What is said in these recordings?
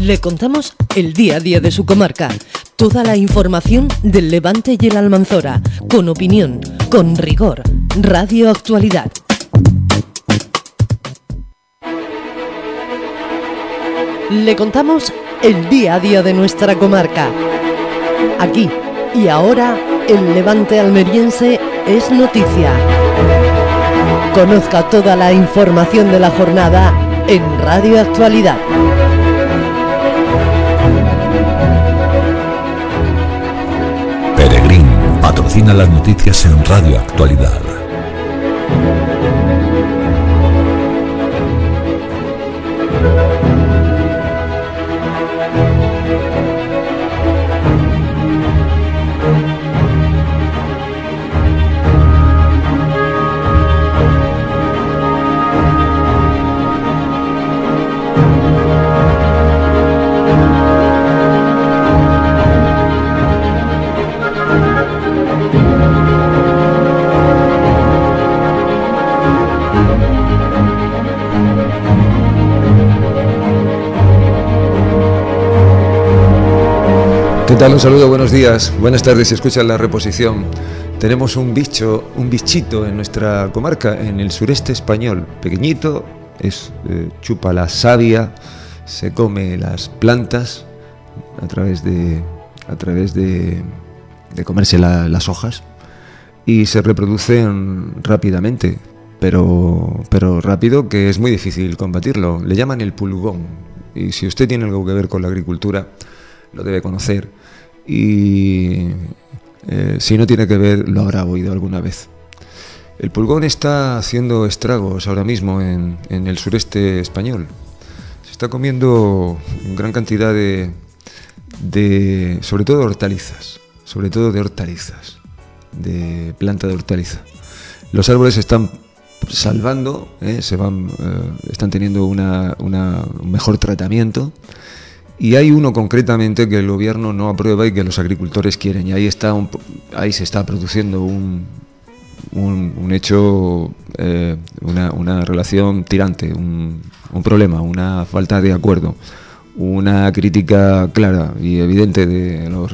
Le contamos el día a día de su comarca, toda la información del Levante y el Almanzora, con opinión, con rigor. Radio Actualidad. Le contamos el día a día de nuestra comarca. Aquí y ahora, el Levante almeriense es noticia. Conozca toda la información de la jornada en Radio Actualidad. Peregrín patrocina las noticias en Radio Actualidad. ¿Qué tal? Un saludo, buenos días, buenas tardes, si escuchan la reposición. Tenemos un bichito en nuestra comarca, en el sureste español, pequeñito, chupa la savia, se come las plantas a través de comerse las hojas y se reproducen rápidamente, pero rápido, que es muy difícil combatirlo. Le llaman el pulgón, y si usted tiene algo que ver con la agricultura, lo debe conocer, y si no tiene que ver, lo habrá oído alguna vez. El pulgón está haciendo estragos ahora mismo en el sureste español. Se está comiendo gran cantidad de sobre todo de hortalizas, de planta de hortaliza. Los árboles están salvando, están teniendo un mejor tratamiento. Y hay uno concretamente que el gobierno no aprueba y que los agricultores quieren, y ahí se está produciendo un hecho, una relación tirante, un problema, una falta de acuerdo, una crítica clara y evidente de los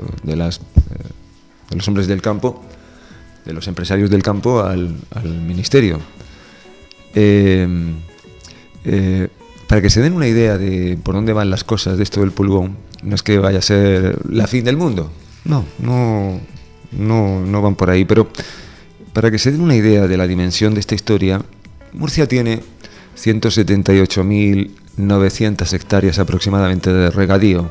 hombres del campo, de los empresarios del campo al ministerio. Para que se den una idea de por dónde van las cosas de esto del pulgón, no es que vaya a ser la fin del mundo, no van por ahí, pero para que se den una idea de la dimensión de esta historia, Murcia tiene 178.900 hectáreas aproximadamente de regadío.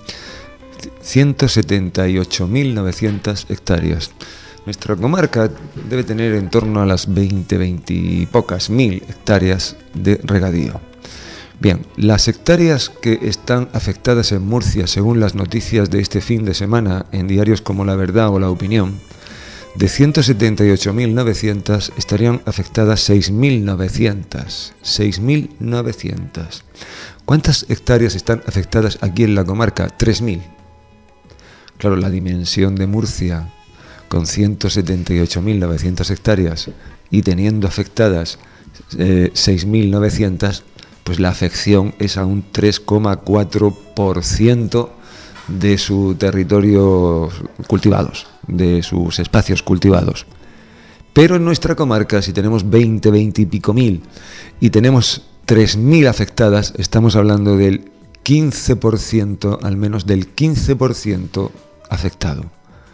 178.900 hectáreas. Nuestra comarca debe tener en torno a las 20 y pocas mil hectáreas de regadío. Bien, las hectáreas que están afectadas en Murcia, según las noticias de este fin de semana en diarios como La Verdad o La Opinión, de 178.900 estarían afectadas 6.900. 6.900. ¿Cuántas hectáreas están afectadas aquí en la comarca? 3.000. Claro, la dimensión de Murcia, con 178.900 hectáreas y teniendo afectadas 6.900, pues la afección es a un 3,4% de su territorio cultivados, de sus espacios cultivados. Pero en nuestra comarca, si tenemos 20 y pico mil y tenemos 3.000 afectadas, estamos hablando del 15%, al menos del 15% afectado.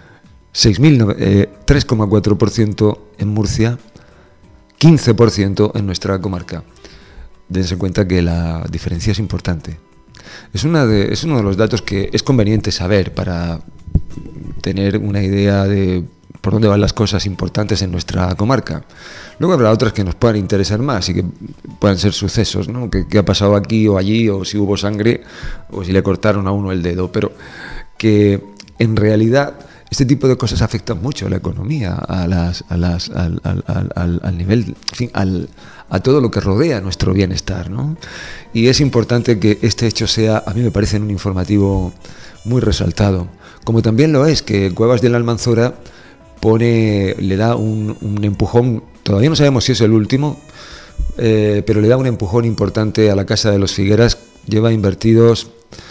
3,4% en Murcia, 15% en nuestra comarca. Dense cuenta que la diferencia es importante. Es uno de los datos que es conveniente saber para tener una idea de por dónde van las cosas importantes en nuestra comarca. Luego habrá otras que nos puedan interesar más y que puedan ser sucesos, ¿no? ¿Qué ha pasado aquí o allí, o si hubo sangre, o si le cortaron a uno el dedo? Pero que en realidad este tipo de cosas afectan mucho a la economía, al nivel, en fin, a todo lo que rodea nuestro bienestar, ¿no? Y es importante que este hecho sea, a mí me parece, un informativo muy resaltado, como también lo es que Cuevas del Almanzora le da un empujón, todavía no sabemos si es el último, pero le da un empujón importante a la Casa de los Figueras. Lleva invertidos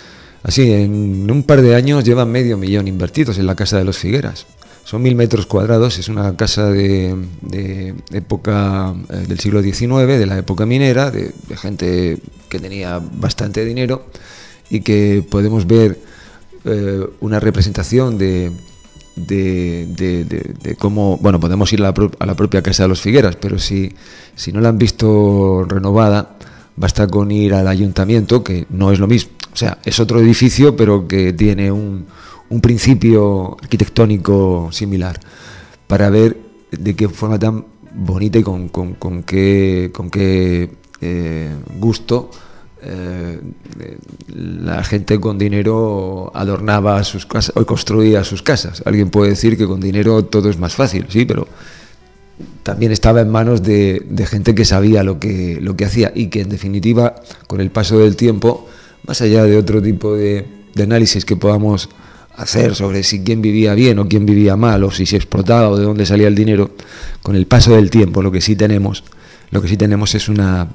Así, en un par de años llevan 500.000 invertidos en la Casa de los Figueras. Son 1.000 metros cuadrados, es una casa de época del siglo XIX, de la época minera, de gente que tenía bastante dinero, y que podemos ver una representación de cómo, bueno, podemos ir a la propia Casa de los Figueras, pero si no la han visto renovada, basta con ir al ayuntamiento, que no es lo mismo, o sea, es otro edificio, pero que tiene un principio arquitectónico similar, para ver de qué forma tan bonita y con qué gusto la gente con dinero adornaba sus casas o construía sus casas. Alguien puede decir que con dinero todo es más fácil, sí, pero también estaba en manos de gente que sabía lo que hacía, y que en definitiva, con el paso del tiempo, más allá de otro tipo de análisis que podamos hacer sobre si quién vivía bien o quién vivía mal, o si se explotaba o de dónde salía el dinero, con el paso del tiempo lo que sí tenemos es una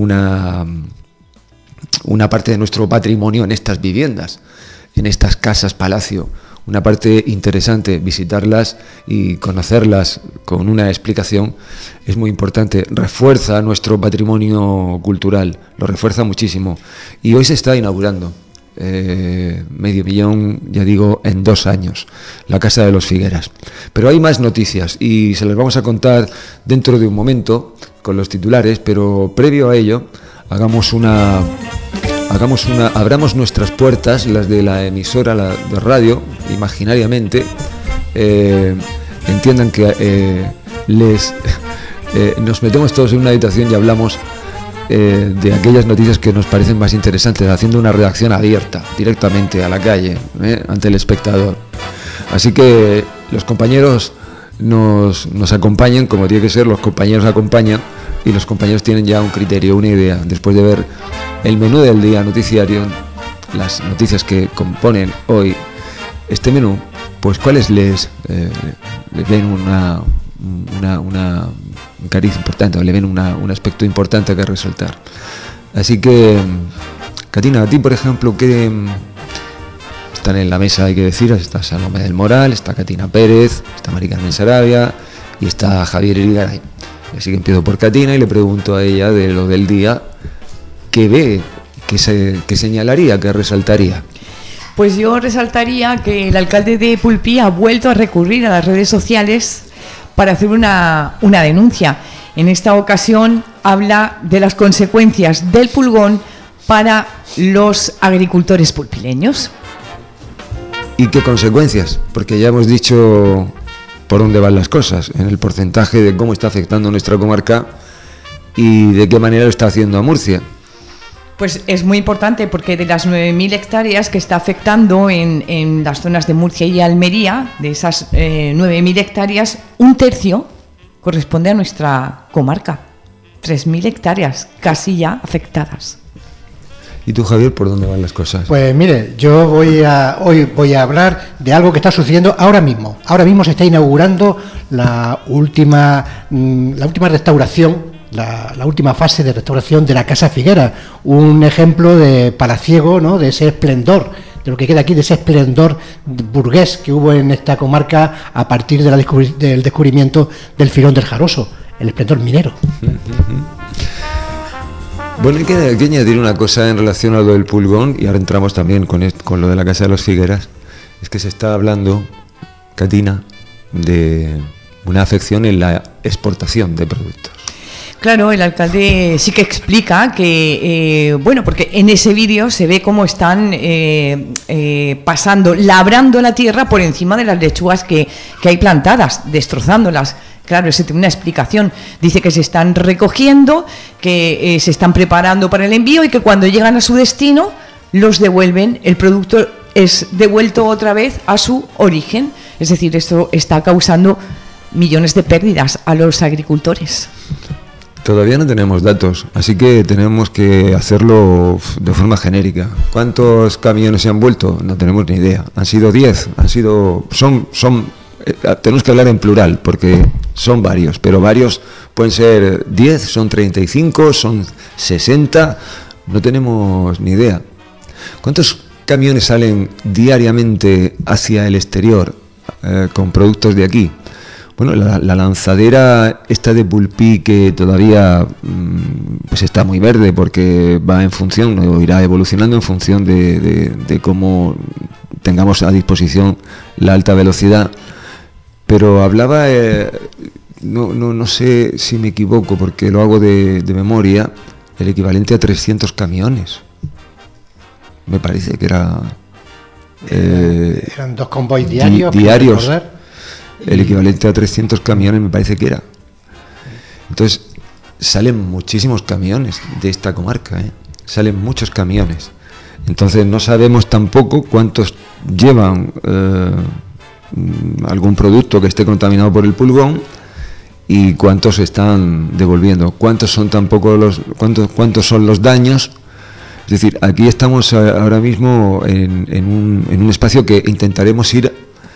parte de nuestro patrimonio en estas viviendas, en estas casas palacio. Una parte interesante, visitarlas y conocerlas con una explicación es muy importante, refuerza nuestro patrimonio cultural, lo refuerza muchísimo, y hoy se está inaugurando. 500.000, ya digo, en 2 años, la Casa de los Figueras. Pero hay más noticias y se las vamos a contar dentro de un momento con los titulares, pero previo a ello abramos nuestras puertas, las de la emisora de radio, imaginariamente, entiendan que nos metemos todos en una habitación y hablamos de aquellas noticias que nos parecen más interesantes, haciendo una redacción abierta, directamente a la calle, ante el espectador. Así que los compañeros nos acompañan, como tiene que ser, los compañeros acompañan, y los compañeros tienen ya un criterio, una idea, después de ver el menú del día noticiario, las noticias que componen hoy este menú, pues cuáles les ven un cariz importante, o le ven un aspecto importante que resaltar. Así que, Catina, a ti, por ejemplo, que están en la mesa, hay que decir, está Salomé del Moral, está Catina Pérez, está Mari Carmen Sarabia y está Javier Irigaray. Así que empiezo por Catina y le pregunto a ella de lo del día, ¿qué ve, qué señalaría, qué resaltaría? Pues yo resaltaría que el alcalde de Pulpí ha vuelto a recurrir a las redes sociales para hacer una denuncia. En esta ocasión habla de las consecuencias del pulgón para los agricultores pulpileños. ¿Y qué consecuencias? Porque ya hemos dicho por dónde van las cosas, en el porcentaje de cómo está afectando nuestra comarca y de qué manera lo está haciendo a Murcia. Pues es muy importante, porque de las 9.000 hectáreas que está afectando en las zonas de Murcia y Almería, de esas 9.000 hectáreas, 1/3 corresponde a nuestra comarca. 3.000 hectáreas casi ya afectadas. ¿Y tú, Javier, por dónde van las cosas? Pues mire, yo hoy voy a hablar de algo que está sucediendo ahora mismo. Ahora mismo se está inaugurando la última restauración, la última fase de restauración de la Casa Figuera, un ejemplo de palaciego, ¿no?, de ese esplendor, de lo que queda aquí, de ese esplendor burgués que hubo en esta comarca a partir de del descubrimiento del filón del Jaroso, el esplendor minero. Bueno, hay que añadir una cosa en relación a lo del pulgón, y ahora entramos también con lo de la Casa de los Figueras. Es que se está hablando, Catina, de una afección en la exportación de productos. Claro, el alcalde sí que explica que, porque en ese vídeo se ve cómo están labrando la tierra por encima de las lechugas que hay plantadas, destrozándolas. Claro, esa tiene una explicación. Dice que se están recogiendo, que se están preparando para el envío y que cuando llegan a su destino los devuelven. El producto es devuelto otra vez a su origen. Es decir, esto está causando millones de pérdidas a los agricultores. Todavía no tenemos datos, así que tenemos que hacerlo de forma genérica. ¿Cuántos camiones se han vuelto? No tenemos ni idea. Han sido 10, tenemos que hablar en plural, porque son varios, pero varios pueden ser 10, son 35, son 60, no tenemos ni idea. ¿Cuántos camiones salen diariamente hacia el exterior con productos de aquí? Bueno, la lanzadera esta de Pulpí, que todavía pues está muy verde porque va en función, o irá evolucionando en función de cómo tengamos a disposición la alta velocidad. Pero hablaba, no sé si me equivoco porque lo hago de memoria, el equivalente a 300 camiones. Me parece que era... eran 2 convoys diarios. Diarios. El equivalente a 300 camiones me parece que era. Entonces, salen muchísimos camiones de esta comarca, salen muchos camiones. Entonces, no sabemos tampoco cuántos llevan algún producto que esté contaminado por el pulgón y cuántos están devolviendo. Cuántos son los daños. Es decir, aquí estamos ahora mismo en un espacio que intentaremos ir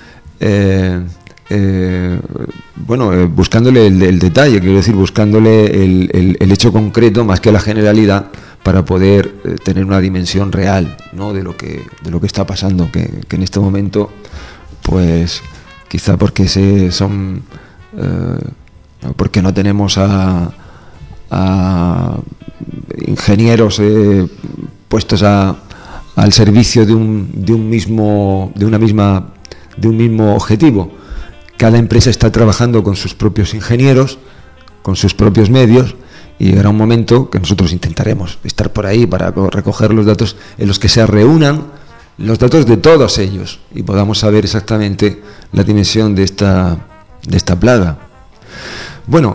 buscándole el detalle, quiero decir, buscándole el hecho concreto más que la generalidad, para poder tener una dimensión real, ¿no?, de lo que está pasando, que en este momento, pues quizá porque porque no tenemos a ingenieros puestos al servicio de un mismo objetivo. Cada empresa está trabajando con sus propios ingenieros, con sus propios medios, y llegará un momento que nosotros intentaremos estar por ahí para recoger los datos en los que se reúnan los datos de todos ellos y podamos saber exactamente la dimensión de esta plaga. Bueno,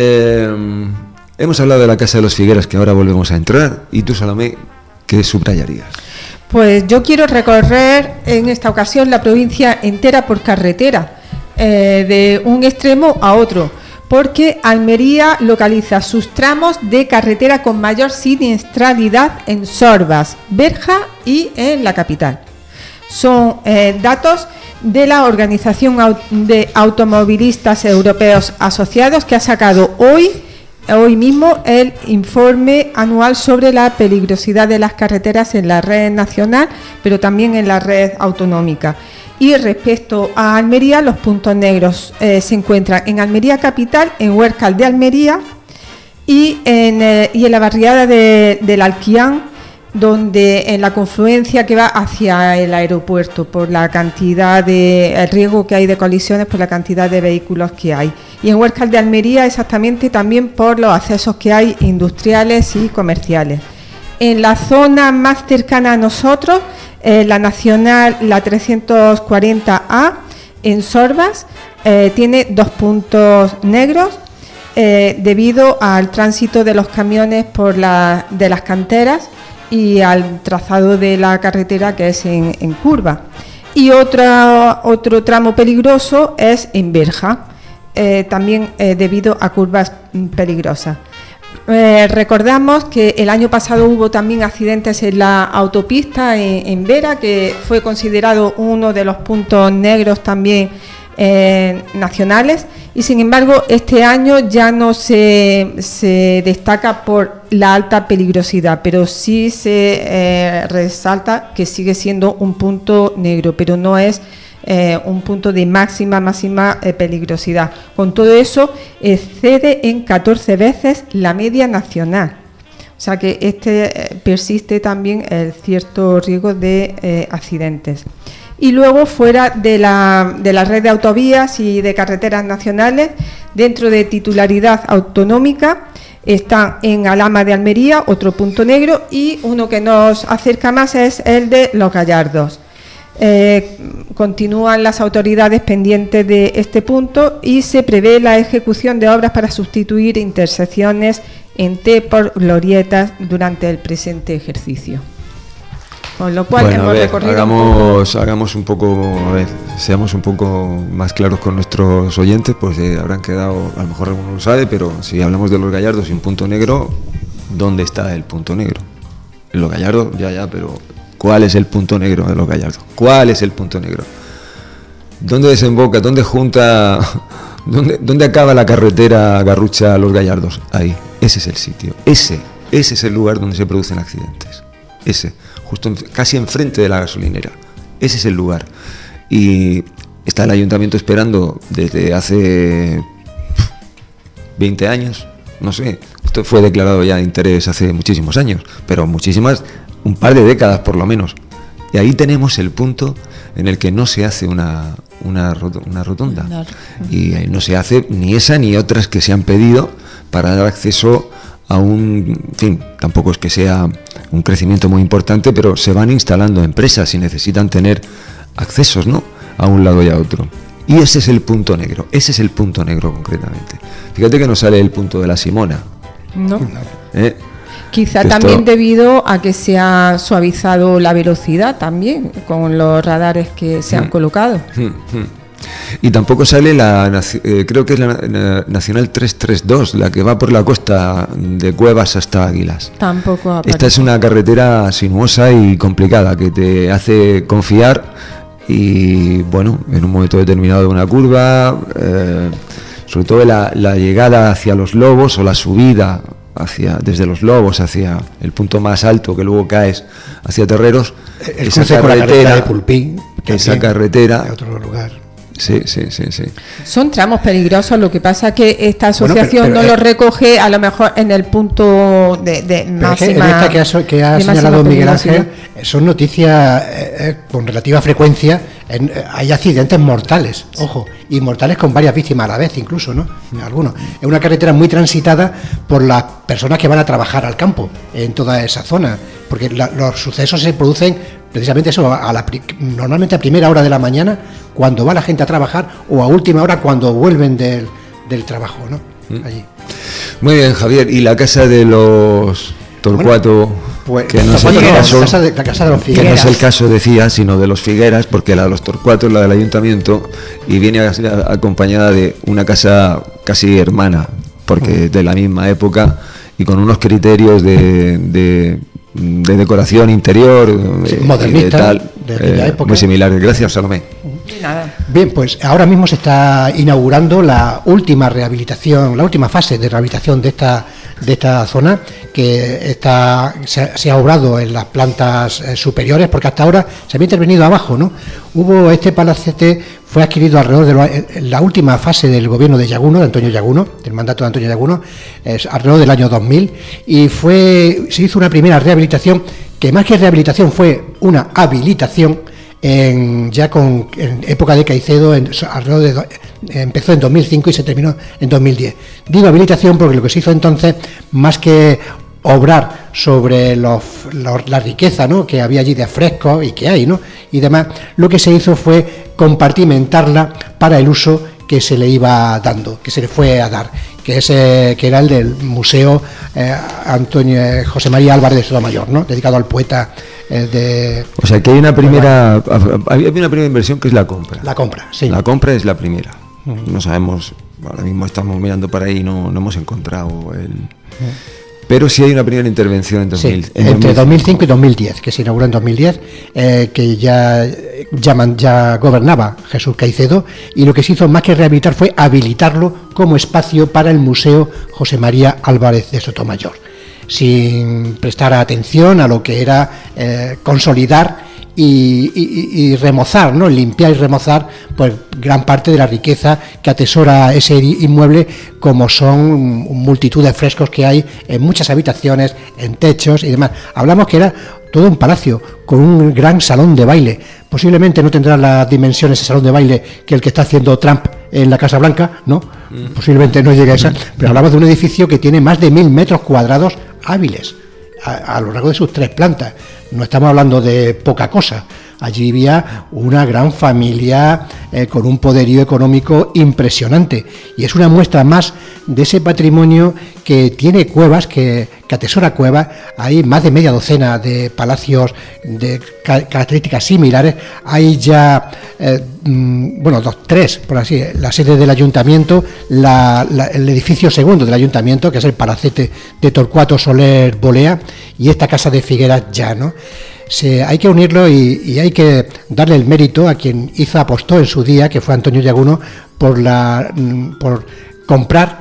hemos hablado de la Casa de los Figueras, que ahora volvemos a entrar, y tú, Salomé, ¿qué subrayarías? Pues yo quiero recorrer en esta ocasión la provincia entera por carretera, de un extremo a otro, porque Almería localiza sus tramos de carretera con mayor siniestralidad en Sorbas, Berja y en la capital. Son datos de la Organización de Automovilistas Europeos Asociados, que ha sacado hoy mismo el informe anual sobre la peligrosidad de las carreteras en la red nacional, pero también en la red autonómica. Y respecto a Almería, los puntos negros se encuentran en Almería capital, en Huércal de Almería y en la barriada del Alquián, donde en la confluencia que va hacia el aeropuerto, por la cantidad el riesgo que hay de colisiones, por la cantidad de vehículos que hay. Y en Huércal de Almería exactamente también por los accesos que hay industriales y comerciales. En la zona más cercana a nosotros, la nacional, la 340A, en Sorbas, tiene 2 puntos negros debido al tránsito de los camiones de las canteras y al trazado de la carretera, que es en curva. Y otro tramo peligroso es en Berja, también debido a curvas peligrosas. Recordamos que el año pasado hubo también accidentes en la autopista en Vera, que fue considerado uno de los puntos negros también nacionales, y sin embargo este año ya no se destaca por la alta peligrosidad, pero sí se resalta que sigue siendo un punto negro, pero no es un punto de máxima peligrosidad. Con todo eso, excede en 14 veces la media nacional. O sea que persiste también el cierto riesgo de accidentes. Y luego, fuera de la red de autovías y de carreteras nacionales, dentro de titularidad autonómica, están en Alhama de Almería, otro punto negro, y uno que nos acerca más es el de Los Gallardos. Continúan las autoridades pendientes de este punto y se prevé la ejecución de obras para sustituir intersecciones en T por glorietas durante el presente ejercicio. Con lo cual, bueno, hemos recorrido hagamos un poco, seamos un poco más claros con nuestros oyentes, pues habrán quedado, a lo mejor alguno lo sabe, pero si hablamos de Los Gallardos y un punto negro, ¿dónde está el punto negro? En Los Gallardos, ya, pero ¿cuál es el punto negro de Los Gallardos? ¿Cuál es el punto negro? ¿Dónde desemboca? ¿Dónde junta? ¿Dónde acaba la carretera Garrucha a Los Gallardos? Ahí, ese es el sitio. Ese es el lugar donde se producen accidentes. justo casi enfrente de la gasolinera. Ese es el lugar. Y está el ayuntamiento esperando desde hace 20 años, no sé. Esto fue declarado ya de interés hace muchísimos años, pero muchísimas, un par de décadas por lo menos. Y ahí tenemos el punto en el que no se hace una rotonda. Y no se hace ni esa ni otras que se han pedido para dar acceso a en fin, tampoco es que sea un crecimiento muy importante, pero se van instalando empresas y necesitan tener accesos, ¿no?, a un lado y a otro. Y ese es el punto negro concretamente. Fíjate que no sale el punto de la Simona. No. ¿Eh? Quizá Que también esto... debido a que se ha suavizado la velocidad también con los radares que se han colocado. Y tampoco sale creo que es la Nacional 332, la que va por la costa de Cuevas hasta Águilas. Tampoco aparece. Esta es una carretera sinuosa y complicada que te hace confiar y, bueno, en un momento determinado de una curva, sobre todo la llegada hacia Los Lobos o la subida desde Los Lobos hacia el punto más alto que luego caes hacia Terreros, esa carretera de Pulpí, esa carretera de otro lugar. Sí. Son tramos peligrosos, lo que pasa que esta asociación pero no lo recoge a lo mejor en el punto de máxima. En esta que ha señalado Miguel Ángel, son noticias con relativa frecuencia. Hay accidentes mortales, ojo, y mortales con varias víctimas a la vez, incluso, ¿no? Algunos. Es una carretera muy transitada por las personas que van a trabajar al campo en toda esa zona, porque los sucesos se producen precisamente eso, normalmente a primera hora de la mañana, cuando va la gente a trabajar, o a última hora cuando vuelven del trabajo, ¿no? Allí. Muy bien, Javier, y la casa de los Torcuato, pues, que no es el caso, la casa de los Figueras, que no es el caso, decía, sino de los Figueras, porque la de los Torcuato es la del ayuntamiento y viene acompañada de una casa casi hermana, porque de la misma época y con unos criterios de decoración interior, modernista, de aquella época, muy similares. Gracias, Salomé. Nada. Bien, pues ahora mismo se está inaugurando la última rehabilitación, la última fase de rehabilitación de esta zona, que se ha obrado en las plantas superiores, porque hasta ahora se había intervenido abajo, ¿no? Este palacete fue adquirido alrededor de la última fase del gobierno de Llaguno, de Antonio Llaguno, del mandato de Antonio Llaguno, alrededor del año 2000, y se hizo una primera rehabilitación, que más que rehabilitación fue una habilitación, en época de Caicedo, empezó en 2005 y se terminó en 2010. Digo habilitación porque lo que se hizo entonces, más que obrar sobre la riqueza, ¿no?, que había allí de frescos y que hay, ¿no?, y demás, lo que se hizo fue compartimentarla para el uso que se le iba dando, que se le fue a dar, que era el del Museo José María Álvarez de Sotomayor, ¿no?, dedicado al poeta O sea que hay una primera inversión, que es la compra. La compra, sí. La compra es la primera. No sabemos, ahora mismo estamos mirando para ahí, no hemos encontrado pero sí hay una primera intervención en 2000, entre 2005 y 2010, que se inauguró en 2010, que ya gobernaba Jesús Caicedo, y lo que se hizo más que rehabilitar fue habilitarlo como espacio para el Museo José María Álvarez de Sotomayor, sin prestar atención a lo que era consolidar y remozar, ¿no?, limpiar y remozar pues gran parte de la riqueza que atesora ese inmueble, como son multitud de frescos que hay en muchas habitaciones, en techos y demás. Hablamos que era todo un palacio con un gran salón de baile. Posiblemente no tendrá las dimensiones ese salón de baile que el que está haciendo Trump en la Casa Blanca, ¿no? Posiblemente no llegue a esa, pero hablamos de un edificio que tiene más de 1000 metros cuadrados hábiles a lo largo de sus 3 plantas. No estamos hablando de poca cosa. Allí vivía una gran familia con un poderío económico impresionante, y es una muestra más de ese patrimonio que tiene Cuevas, que atesora Cuevas. Hay más de media docena de palacios de características similares. Hay ya, 3, por así, la sede del ayuntamiento, el edificio segundo del ayuntamiento, que es el palacete de Torcuato Soler Bolea, y esta casa de Figueras ya, ¿no? Hay que unirlo y hay que darle el mérito a quien apostó en su día, que fue Antonio Llaguno, por comprar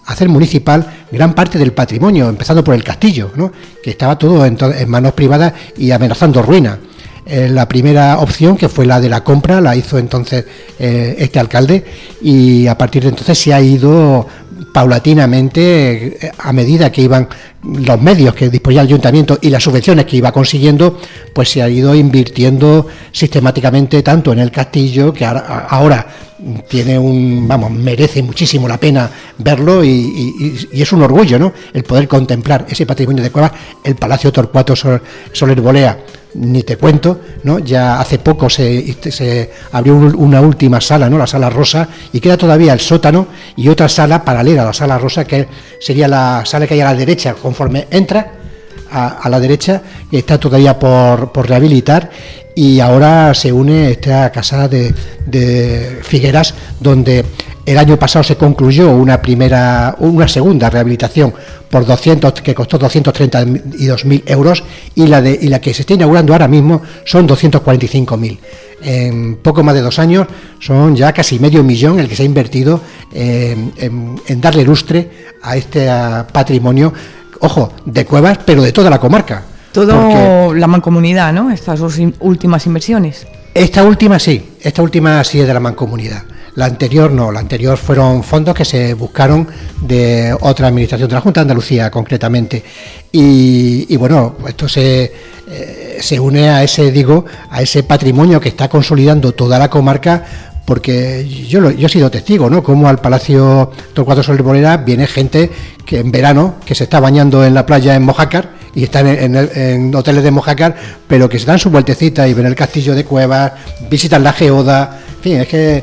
hacer municipal gran parte del patrimonio, empezando por el castillo, ¿no? Que estaba todo en manos privadas y amenazando ruina. La primera opción, que fue la de la compra, la hizo entonces este alcalde, y a partir de entonces se ha ido paulatinamente, a medida que iban los medios que disponía el ayuntamiento y las subvenciones que iba consiguiendo, pues se ha ido invirtiendo sistemáticamente tanto en el castillo, que ahora tiene merece muchísimo la pena verlo, y es un orgullo, ¿no?, el poder contemplar ese patrimonio de Cuevas. El Palacio Torcuato Soler Bolea, ni te cuento, ¿no? Ya hace poco se abrió una última sala, ¿no?, la Sala Rosa, y queda todavía el sótano y otra sala paralela a la Sala Rosa, que sería la sala que hay a la derecha conforme entra a la derecha, que está todavía por rehabilitar. Y ahora se une esta casa de Figueras, donde el año pasado se concluyó una segunda rehabilitación que costó 232.000 euros, y la que se está inaugurando ahora mismo son 245.000. En poco más de 2 años son ya casi medio millón el que se ha invertido en darle lustre a este patrimonio, ojo, de Cuevas, pero de toda la comarca. La mancomunidad, ¿no? Estas dos últimas inversiones. Esta última sí es de la mancomunidad. La anterior no, la anterior fueron fondos que se buscaron de otra administración, de la Junta de Andalucía concretamente. Y bueno, esto se une a ese patrimonio que está consolidando toda la comarca, porque yo he sido testigo, ¿no?, como al Palacio Torcuato Soler Bolea viene gente que en verano, que se está bañando en la playa en Mojácar, y están en hoteles de Mojácar, pero que se dan su vueltecita y ven el castillo de Cuevas, visitan la geoda. En fin, es que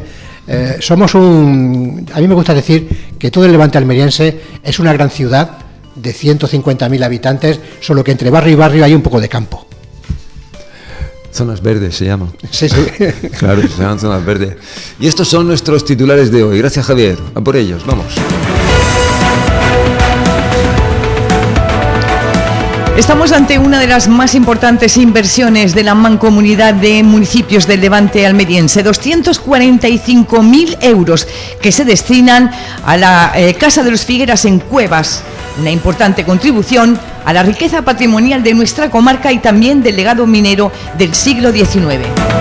a mí me gusta decir que todo el Levante almeriense es una gran ciudad de 150.000 habitantes, solo que entre barrio y barrio hay un poco de campo. Zonas verdes se llaman. Sí. Claro, se llaman zonas verdes. Y estos son nuestros titulares de hoy. Gracias, Javier. A por ellos, vamos. Estamos ante una de las más importantes inversiones de la Mancomunidad de Municipios del Levante almeriense, 245.000 euros que se destinan a la Casa de los Figueras en Cuevas, una importante contribución a la riqueza patrimonial de nuestra comarca y también del legado minero del siglo XIX.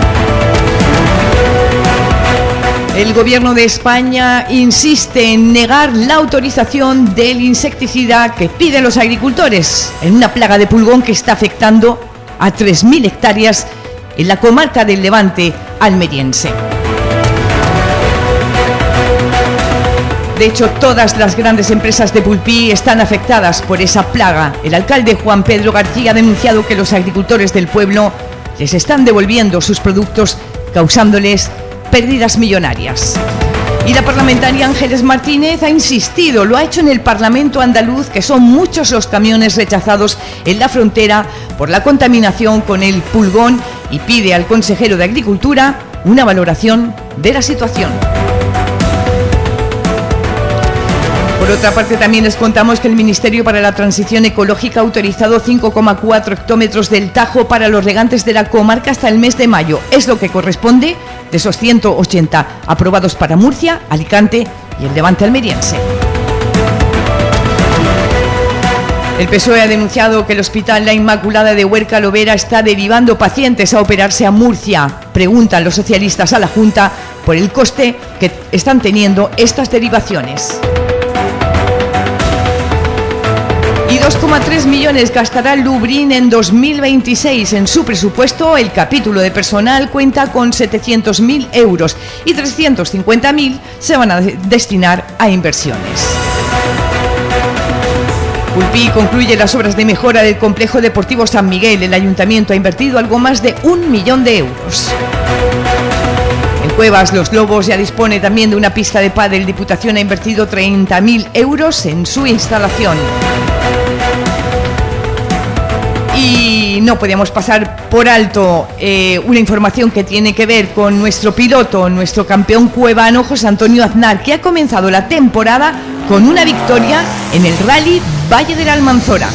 El Gobierno de España insiste en negar la autorización del insecticida que piden los agricultores en una plaga de pulgón que está afectando a 3.000 hectáreas en la comarca del Levante almeriense. De hecho, todas las grandes empresas de pulpí están afectadas por esa plaga. El alcalde Juan Pedro García ha denunciado que los agricultores del pueblo les están devolviendo sus productos, causándoles pérdidas millonarias. Y la parlamentaria Ángeles Martínez ha insistido, lo ha hecho en el Parlamento andaluz, que son muchos los camiones rechazados en la frontera por la contaminación con el pulgón, y pide al consejero de Agricultura una valoración de la situación. Por otra parte, también les contamos que el Ministerio para la Transición Ecológica ha autorizado 5,4 hectómetros del Tajo para los regantes de la comarca hasta el mes de mayo. Es lo que corresponde de esos 180 aprobados para Murcia, Alicante y el Levante almeriense. El PSOE ha denunciado que el Hospital La Inmaculada de Huerca Lovera está derivando pacientes a operarse a Murcia. Preguntan los socialistas a la Junta por el coste que están teniendo estas derivaciones. Y 2,3 millones gastará Lubrine en 2026. En su presupuesto, el capítulo de personal cuenta con 700.000 euros y 350.000 se van a destinar a inversiones. Pulpí concluye las obras de mejora del complejo deportivo San Miguel. El ayuntamiento ha invertido algo más de 1 millón de euros. En Cuevas, Los Lobos ya dispone también de una pista de pádel. Diputación ha invertido 30.000 euros en su instalación. Y no podíamos pasar por alto una información que tiene que ver con nuestro piloto, nuestro campeón cuevano José Antonio Aznar, que ha comenzado la temporada con una victoria en el Rally Valle de la Almanzora.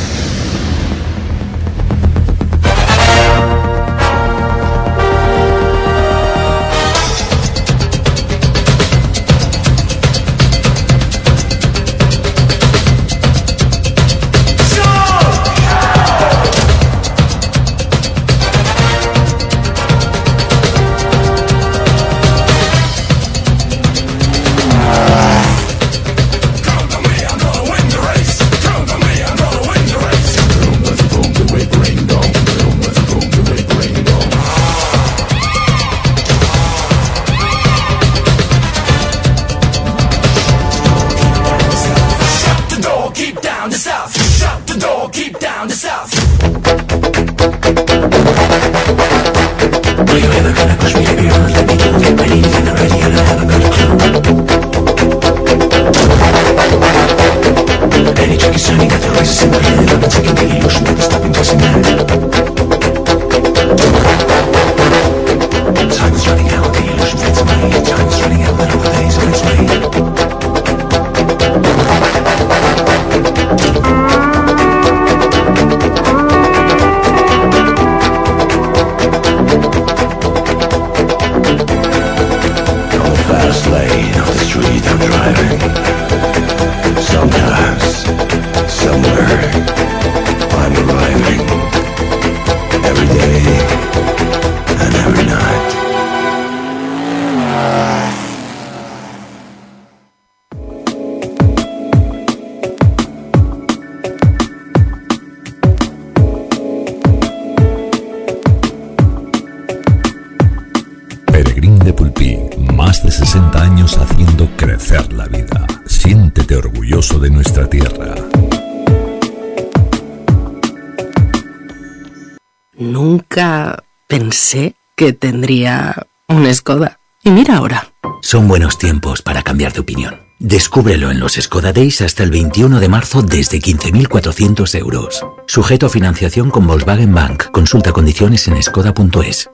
Pulpí, más de 60 años haciendo crecer la vida. Siéntete orgulloso de nuestra tierra. Nunca pensé que tendría un Skoda. Y mira ahora. Son buenos tiempos para cambiar de opinión. Descúbrelo en los Skoda Days hasta el 21 de marzo desde 15.400 euros. Sujeto a financiación con Volkswagen Bank. Consulta condiciones en skoda.es.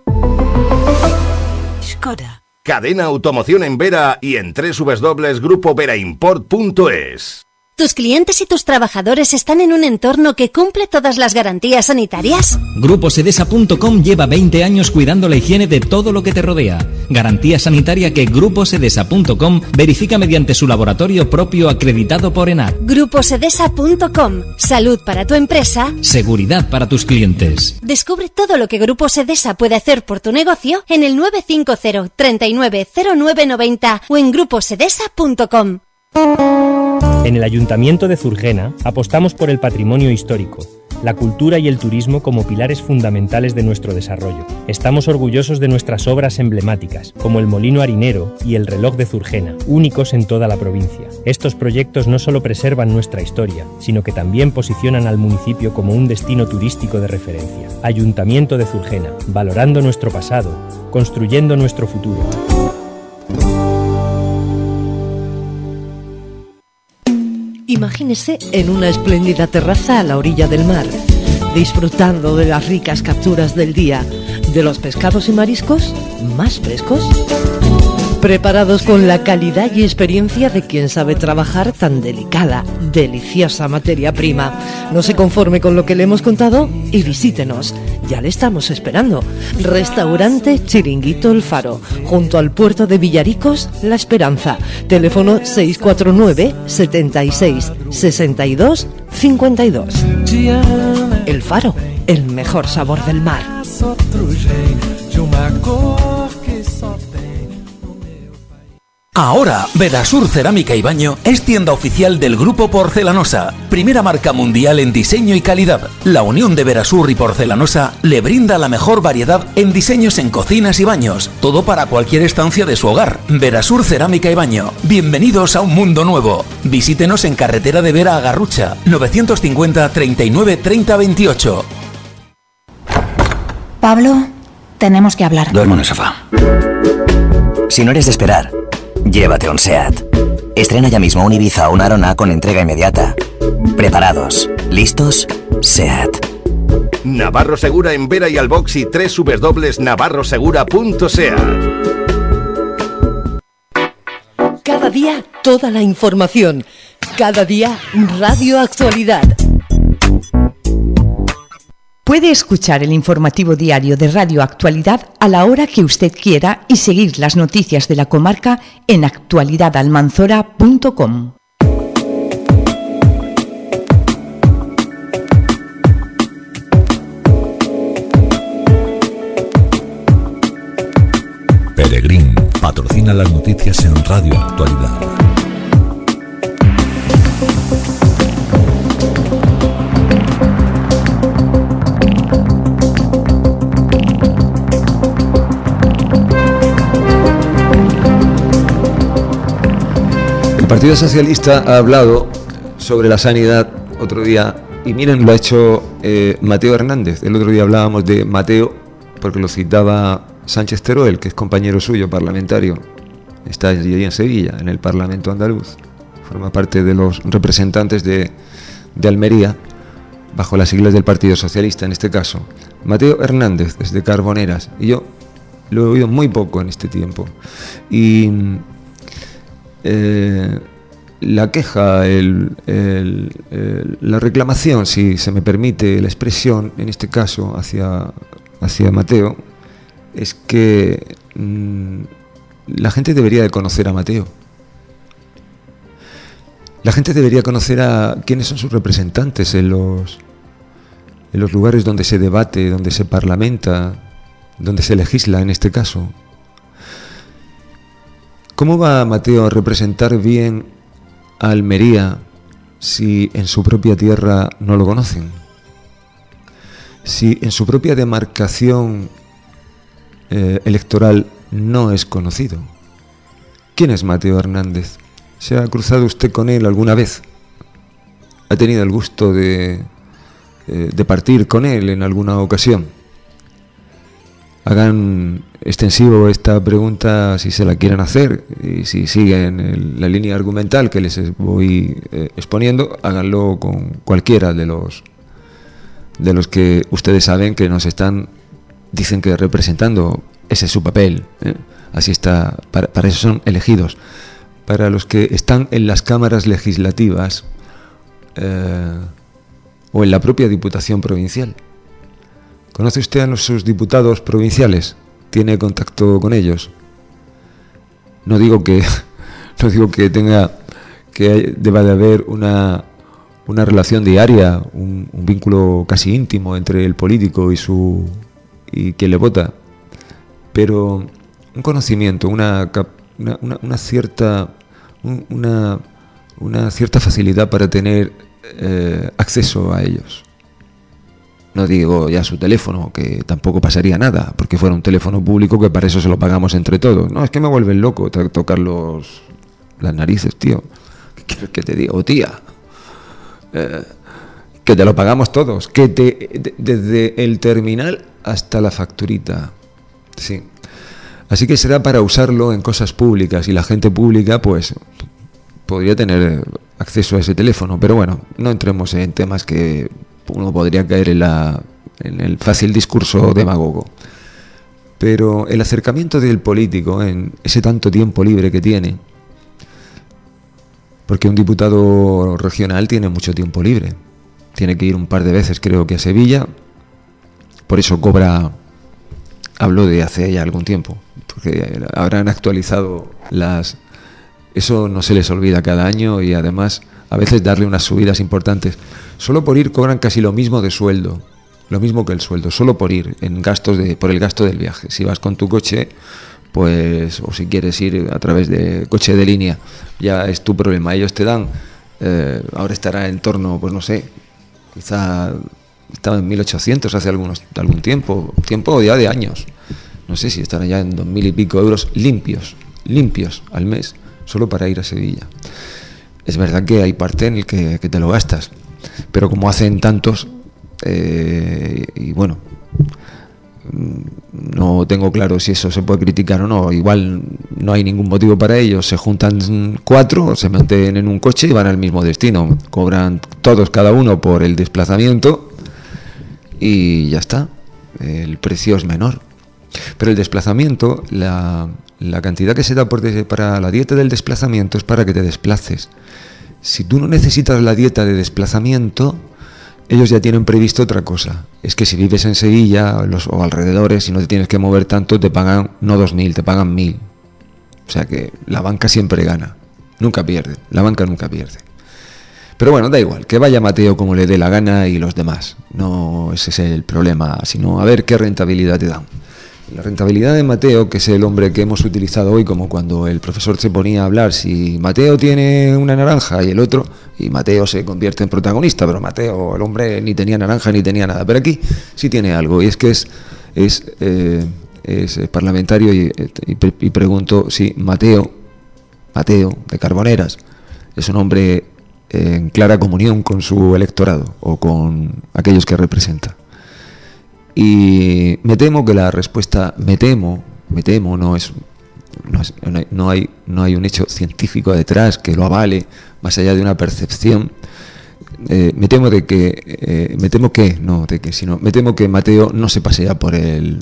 Skoda. Cadena Automoción en Vera y en www.grupoveraImport.es. ¿Tus clientes y tus trabajadores están en un entorno que cumple todas las garantías sanitarias? GrupoSedesa.com lleva 20 años cuidando la higiene de todo lo que te rodea. Garantía sanitaria que GrupoSedesa.com verifica mediante su laboratorio propio acreditado por ENAC. GrupoSedesa.com. Salud para tu empresa. Seguridad para tus clientes. Descubre todo lo que Grupo Sedesa puede hacer por tu negocio en el 950 39 09 90 o en gruposedesa.com. En el Ayuntamiento de Zurgena apostamos por el patrimonio histórico, la cultura y el turismo como pilares fundamentales de nuestro desarrollo. Estamos orgullosos de nuestras obras emblemáticas, como el Molino Harinero y el Reloj de Zurgena, únicos en toda la provincia. Estos proyectos no solo preservan nuestra historia, sino que también posicionan al municipio como un destino turístico de referencia. Ayuntamiento de Zurgena, valorando nuestro pasado, construyendo nuestro futuro. Imagínese en una espléndida terraza a la orilla del mar, disfrutando de las ricas capturas del día, de los pescados y mariscos más frescos, preparados con la calidad y experiencia de quien sabe trabajar tan delicada, deliciosa materia prima. No se conforme con lo que le hemos contado y visítenos. Ya le estamos esperando. Restaurante Chiringuito El Faro, junto al puerto de Villaricos, La Esperanza. Teléfono 649 76 62 52. El Faro, el mejor sabor del mar. Ahora, Verasur Cerámica y Baño es tienda oficial del Grupo Porcelanosa, primera marca mundial en diseño y calidad. La unión de Verasur y Porcelanosa le brinda la mejor variedad en diseños en cocinas y baños, todo para cualquier estancia de su hogar. Verasur Cerámica y Baño, bienvenidos a un mundo nuevo. Visítenos en Carretera de Vera a Garrucha, 950 39 30 28. Pablo, tenemos que hablar. Duermo en el sofá. Si no eres de esperar, llévate un SEAT. Estrena ya mismo un Ibiza o una Arona con entrega inmediata. ¿Preparados? ¿Listos? SEAT. Navarro Segura en Vera y Albox y www.navarrosegura.sea. Cada día toda la información. Cada día Radio Actualidad. Puede escuchar el informativo diario de Radio Actualidad a la hora que usted quiera y seguir las noticias de la comarca en actualidadalmanzora.com. Peregrín patrocina las noticias en Radio Actualidad. El Partido Socialista ha hablado sobre la sanidad otro día y miren, lo ha hecho Mateo Hernández. El otro día hablábamos de Mateo porque lo citaba Sánchez Teruel, que es compañero suyo parlamentario, está allí en Sevilla, en el Parlamento andaluz, forma parte de los representantes de Almería, bajo las siglas del Partido Socialista en este caso. Mateo Hernández, desde Carboneras, y yo lo he oído muy poco en este tiempo. Y la queja, la reclamación, si se me permite la expresión, en este caso hacia Mateo, es que la gente debería de conocer a Mateo. La gente debería conocer a quiénes son sus representantes en los lugares donde se debate, donde se parlamenta, donde se legisla en este caso. ¿Cómo va Mateo a representar bien a Almería si en su propia tierra no lo conocen? Si en su propia demarcación electoral no es conocido. ¿Quién es Mateo Hernández? ¿Se ha cruzado usted con él alguna vez? ¿Ha tenido el gusto de partir con él en alguna ocasión? Hagan extensivo esta pregunta si se la quieren hacer, y si siguen la línea argumental que les voy exponiendo, háganlo con cualquiera de los que ustedes saben que nos dicen que representando. Ese es su papel, ¿eh? Así está, para eso son elegidos. Para los que están en las cámaras legislativas o en la propia Diputación Provincial. ¿Conoce usted a sus diputados provinciales? ¿Tiene contacto con ellos? No digo que deba de haber una relación diaria, un vínculo casi íntimo entre el político y quien le vota, pero un conocimiento, una cierta facilidad para tener acceso a ellos. No digo ya su teléfono, que tampoco pasaría nada, porque fuera un teléfono público, que para eso se lo pagamos entre todos. No, es que me vuelven loco tocar las narices, tío. ¿Qué quieres que te diga? O tía, que te lo pagamos todos, desde el terminal hasta la facturita. Sí. Así que será para usarlo en cosas públicas, y la gente pública pues podría tener acceso a ese teléfono. Pero bueno, no entremos en temas que uno podría caer en el fácil discurso demagogo. Pero el acercamiento del político en ese tanto tiempo libre que tiene, porque un diputado regional tiene mucho tiempo libre, tiene que ir un par de veces, creo que a Sevilla, por eso cobra, hablo de hace ya algún tiempo, porque habrán actualizado eso no se les olvida cada año, y además a veces darle unas subidas importantes. Solo por ir cobran casi lo mismo de sueldo, lo mismo que el sueldo, solo por ir, por el gasto del viaje. Si vas con tu coche, pues, o si quieres ir a través de coche de línea, ya es tu problema. Ellos te dan, ahora estará en torno, pues no sé, quizá estaba en 1.800 hace algún tiempo ya de años. No sé si estará ya en 2.000 y pico euros limpios al mes, solo para ir a Sevilla. Es verdad que hay parte en el que te lo gastas, pero como hacen tantos, y bueno, no tengo claro si eso se puede criticar o no. Igual no hay ningún motivo para ello. Se juntan 4, se meten en un coche y van al mismo destino. Cobran todos, cada uno, por el desplazamiento, y ya está. El precio es menor. Pero el desplazamiento, la cantidad que se da para la dieta del desplazamiento es para que te desplaces. Si tú no necesitas la dieta de desplazamiento, ellos ya tienen previsto otra cosa. Es que si vives en Sevilla o alrededores y no te tienes que mover tanto, te pagan no 2.000, te pagan 1.000. O sea que la banca siempre gana, nunca pierde. La banca nunca pierde. Pero bueno, da igual, que vaya Mateo como le dé la gana y los demás. No ese es el problema, sino a ver qué rentabilidad te dan. La rentabilidad de Mateo, que es el hombre que hemos utilizado hoy, como cuando el profesor se ponía a hablar, si Mateo tiene una naranja y el otro, y Mateo se convierte en protagonista, pero Mateo, el hombre, ni tenía naranja ni tenía nada. Pero aquí sí tiene algo, y es que es parlamentario, y pregunto si Mateo de Carboneras es un hombre en clara comunión con su electorado o con aquellos que representa. Y me temo que la respuesta, no hay un hecho científico detrás que lo avale, más allá de una percepción. Me temo que Mateo no se pasea por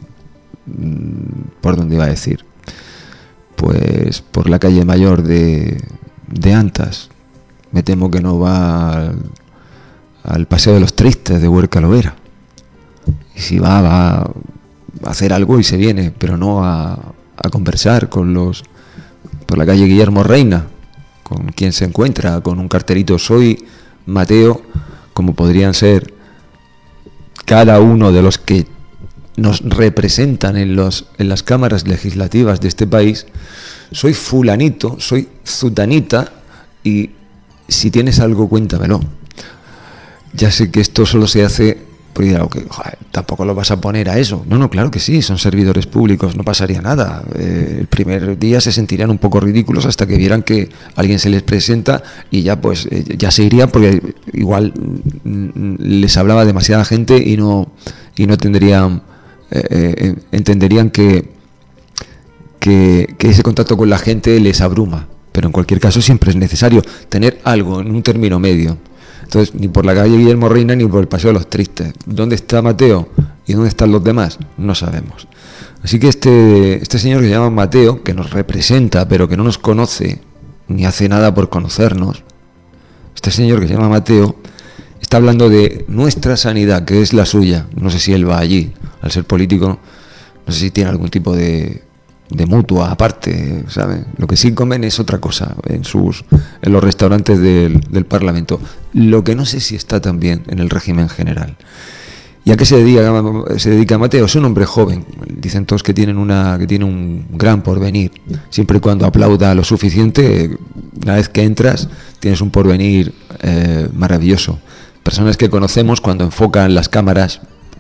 donde iba a decir, pues por la calle mayor de Antas. Me temo que no va al Paseo de los Tristes de Huerca Lovera. Y si va a hacer algo y se viene, pero no a conversar por la calle Guillermo Reina, con quien se encuentra con un cartelito "Soy Mateo", como podrían ser cada uno de los que nos representan en las cámaras legislativas de este país. Soy fulanito, soy zutanita, y si tienes algo, cuéntamelo. Ya sé que esto solo se hace Porque dirá, tampoco lo vas a poner a eso. No, claro que sí, son servidores públicos, no pasaría nada. El primer día se sentirían un poco ridículos hasta que vieran que alguien se les presenta y ya pues ya se irían, porque igual les hablaba demasiada gente y no tendrían entenderían que ese contacto con la gente les abruma. Pero en cualquier caso siempre es necesario tener algo en un término medio. Entonces, ni por la calle Guillermo Reina ni por el Paseo de los Tristes. ¿Dónde está Mateo y dónde están los demás? No sabemos. Así que este señor que se llama Mateo, que nos representa pero que no nos conoce ni hace nada por conocernos, este señor que se llama Mateo está hablando de nuestra sanidad, que es la suya. No sé si él va allí, al ser político, no sé si tiene algún tipo de mutua aparte, ¿sabe? Lo que sí comen es otra cosa en los restaurantes del Parlamento. Lo que no sé si está también en el régimen general. ¿Y a qué se dedica Mateo? Es un hombre joven. Dicen todos que tiene un gran porvenir. Siempre y cuando aplauda lo suficiente, una vez que entras, tienes un porvenir maravilloso. Personas que conocemos cuando enfocan las cámaras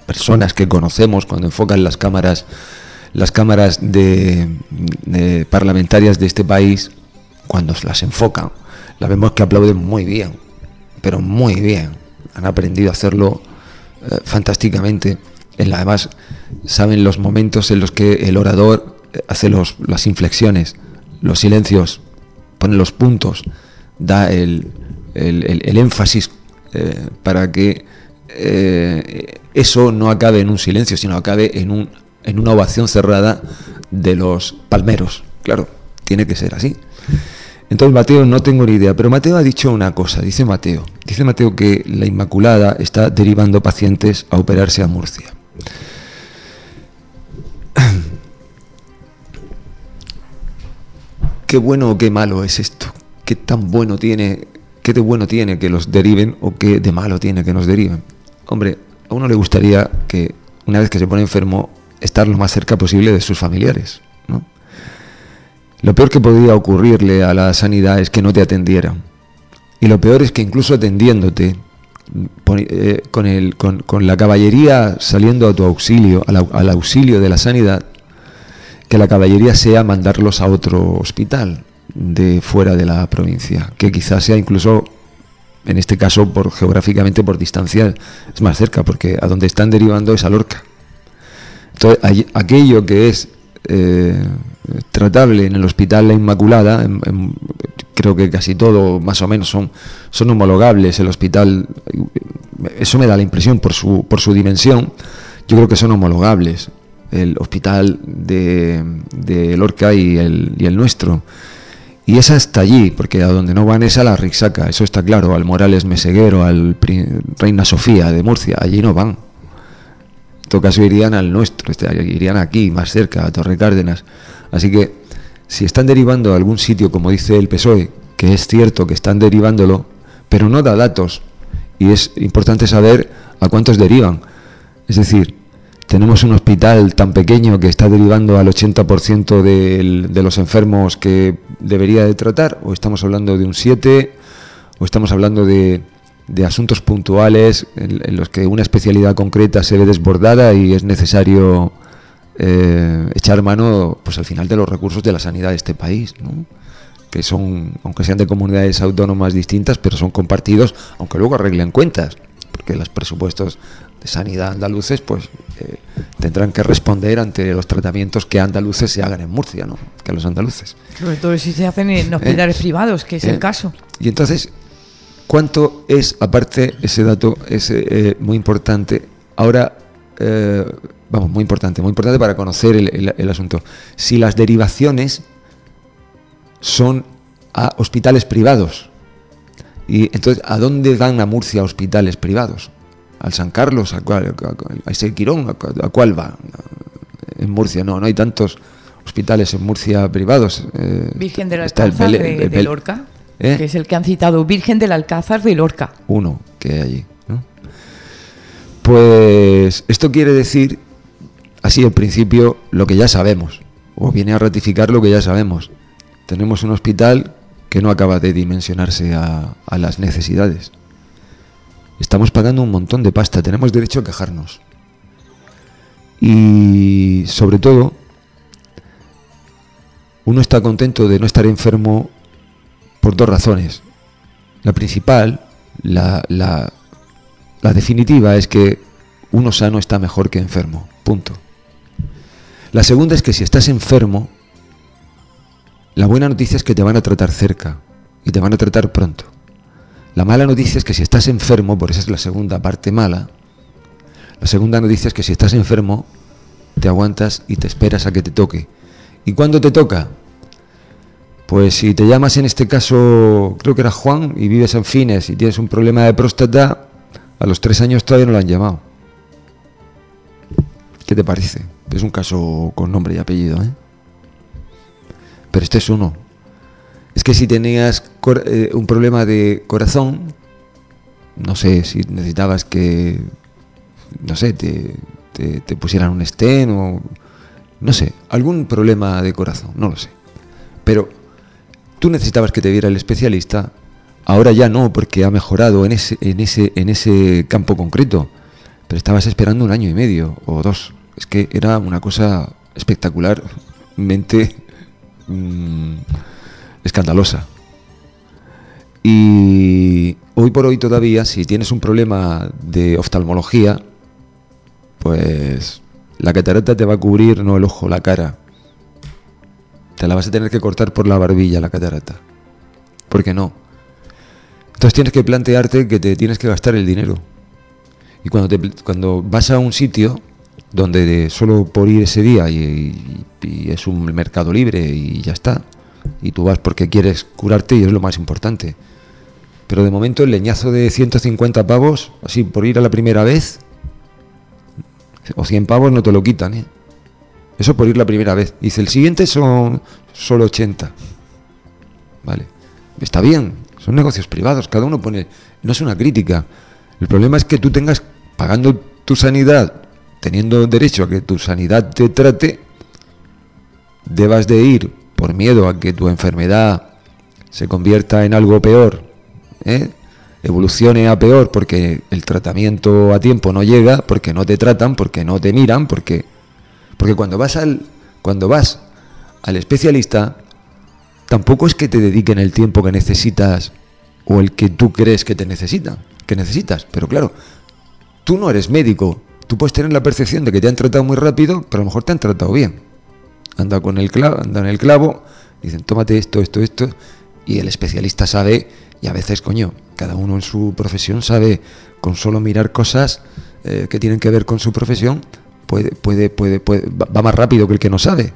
las cámaras de parlamentarias de este país, cuando las enfocan, las vemos que aplauden muy bien, pero muy bien. Han aprendido a hacerlo fantásticamente. Además, saben los momentos en los que el orador hace las inflexiones, los silencios, pone los puntos, da el énfasis para que eso no acabe en un silencio, sino acabe en una ovación cerrada de los palmeros. Claro, tiene que ser así. Entonces Mateo, no tengo ni idea, pero Mateo ha dicho una cosa. Dice Mateo que la Inmaculada está derivando pacientes a operarse a Murcia. Qué bueno o qué malo es esto. Qué de bueno tiene que los deriven, o qué de malo tiene que nos deriven. Hombre, a uno le gustaría que una vez que se pone enfermo estar lo más cerca posible de sus familiares, ¿no? Lo peor que podría ocurrirle a la sanidad es que no te atendieran. Y lo peor es que incluso atendiéndote, con la caballería saliendo a tu auxilio, al auxilio de la sanidad, que la caballería sea mandarlos a otro hospital de fuera de la provincia, que quizás sea incluso, en este caso, geográficamente por distancia, es más cerca, porque a donde están derivando es a Lorca. Entonces, aquello que es tratable en el Hospital La Inmaculada, creo que casi todo más o menos son homologables. El hospital, eso me da la impresión por su dimensión, yo creo que son homologables el hospital de Lorca y el nuestro. Y es hasta allí, porque a donde no van es a la Rixaca, eso está claro, al Morales Meseguero, al Reina Sofía de Murcia, allí no van. En todo caso irían al nuestro, irían aquí, más cerca, a Torre Cárdenas. Así que si están derivando a algún sitio, como dice el PSOE, que es cierto que están derivándolo, pero no da datos, y es importante saber a cuántos derivan. Es decir, tenemos un hospital tan pequeño que está derivando al 80% de los enfermos que debería de tratar, o estamos hablando de un 7%, o estamos hablando de asuntos puntuales en los que una especialidad concreta se ve desbordada y es necesario echar mano, pues al final, de los recursos de la sanidad de este país, ¿no? Que son, aunque sean de comunidades autónomas distintas, pero son compartidos, aunque luego arreglen cuentas, porque los presupuestos de sanidad andaluces pues tendrán que responder ante los tratamientos que andaluces se hagan en Murcia, ¿no? Que los andaluces. Sobre todo si se hacen en hospitales privados, que es el caso. Y entonces, ¿cuánto es, aparte, ese dato es muy importante? Ahora, muy importante para conocer el asunto. Si las derivaciones son a hospitales privados, y entonces, ¿a dónde van a Murcia hospitales privados? ¿Al San Carlos? ¿A ese Quirón? ¿A cuál va? En Murcia no hay tantos hospitales en Murcia privados. Virgen del Alcázar de Lorca, que es el que han citado, Virgen del Alcázar de Lorca. Uno que hay allí, ¿no? Pues esto quiere decir, así en principio, lo que ya sabemos, o viene a ratificar lo que ya sabemos. Tenemos un hospital que no acaba de dimensionarse a las necesidades. Estamos pagando un montón de pasta, tenemos derecho a quejarnos. Y sobre todo, uno está contento de no estar enfermo por 2 razones. La principal, la definitiva, es que uno sano está mejor que enfermo, punto. La segunda es que si estás enfermo, la buena noticia es que te van a tratar cerca y te van a tratar pronto. La mala noticia es que si estás enfermo, por esa es la segunda parte mala, la segunda noticia es que si estás enfermo, te aguantas y te esperas a que te toque. ¿Y cuándo te toca? Pues si te llamas en este caso, creo que era Juan, y vives en Fines y tienes un problema de próstata, a los 3 años todavía no lo han llamado. ¿Qué te parece? Es un caso con nombre y apellido, ¿eh? Pero este es uno. Es que si tenías un problema de corazón, no sé, si necesitabas que, no sé, te pusieran un stent o, no sé, algún problema de corazón, no lo sé. Pero tú necesitabas que te viera el especialista, ahora ya no, porque ha mejorado en ese campo concreto, pero estabas esperando 1 año y medio o 2. Es que era una cosa espectacularmente escandalosa. Y hoy por hoy todavía, si tienes un problema de oftalmología, pues la catarata te va a cubrir no el ojo, la cara. Te la vas a tener que cortar por la barbilla, la catarata. ¿Por qué no? Entonces tienes que plantearte que te tienes que gastar el dinero. Y cuando vas a un sitio donde solo por ir ese día y es un mercado libre y ya está, y tú vas porque quieres curarte y es lo más importante, pero de momento el leñazo de 150 pavos, así por ir a la primera vez, o 100 pavos no te lo quitan, ¿eh? Eso por ir la primera vez. Dice, el siguiente son solo 80. Vale, está bien, son negocios privados, cada uno pone, no es una crítica. El problema es que tú tengas, pagando tu sanidad, teniendo derecho a que tu sanidad te trate, debas de ir por miedo a que tu enfermedad se convierta en algo peor, evolucione a peor porque el tratamiento a tiempo no llega, porque no te tratan, porque no te miran, porque cuando vas al especialista tampoco es que te dediquen el tiempo que necesitas o el que tú crees que necesitas, pero claro, tú no eres médico. Tú puedes tener la percepción de que te han tratado muy rápido, pero a lo mejor te han tratado bien. Anda en el clavo, dicen, tómate esto, y el especialista sabe, y a veces, coño, cada uno en su profesión sabe, con solo mirar cosas que tienen que ver con su profesión, va más rápido que el que no sabe.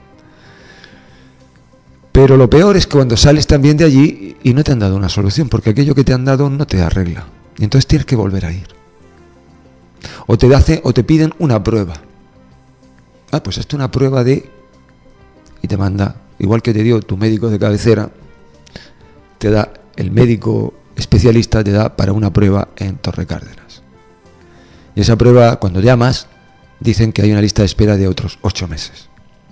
Pero lo peor es que cuando sales también de allí y no te han dado una solución, porque aquello que te han dado no te arregla. Y entonces tienes que volver a ir. O te piden una prueba. Pues hazte una prueba y te manda, igual que te dio tu médico de cabecera, te da el médico especialista, te da para una prueba en Torre Cárdenas. Y esa prueba, cuando llamas, dicen que hay una lista de espera de otros 8 meses.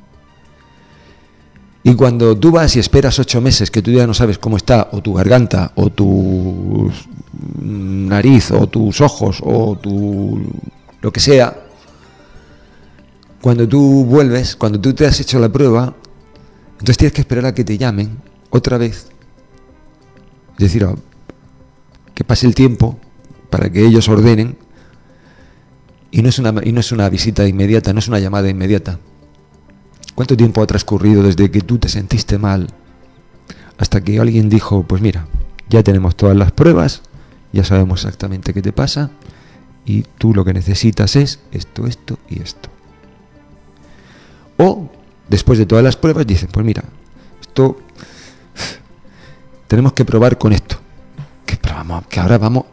Y cuando tú vas y esperas 8 meses, que tú ya no sabes cómo está, o tu garganta, o tu nariz, o tus ojos, o lo que sea, cuando tú vuelves, cuando tú te has hecho la prueba, entonces tienes que esperar a que te llamen otra vez. Es decir, que pase el tiempo para que ellos ordenen, y no es una visita inmediata, no es una llamada inmediata. ¿Cuánto tiempo ha transcurrido desde que tú te sentiste mal hasta que alguien dijo, pues mira, ya tenemos todas las pruebas, ya sabemos exactamente qué te pasa y tú lo que necesitas es esto, esto y esto? O después de todas las pruebas dicen, pues mira, esto tenemos que probar con esto, que ahora vamos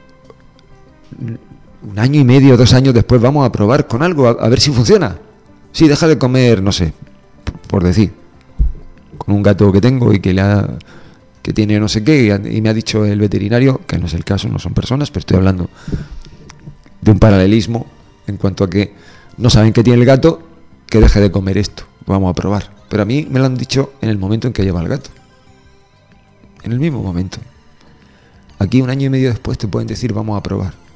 1 año y medio, 2 años después vamos a probar con algo a ver si funciona. Sí, deja de comer, no sé, por decir, con un gato que tengo y que tiene no sé qué, y me ha dicho el veterinario, que no es el caso, no son personas, pero estoy hablando de un paralelismo en cuanto a que no saben que tiene el gato, que deje de comer esto, vamos a probar. Pero a mí me lo han dicho en el momento en que lleva el gato, en el mismo momento. Aquí 1 año y medio después te pueden decir, vamos a probar.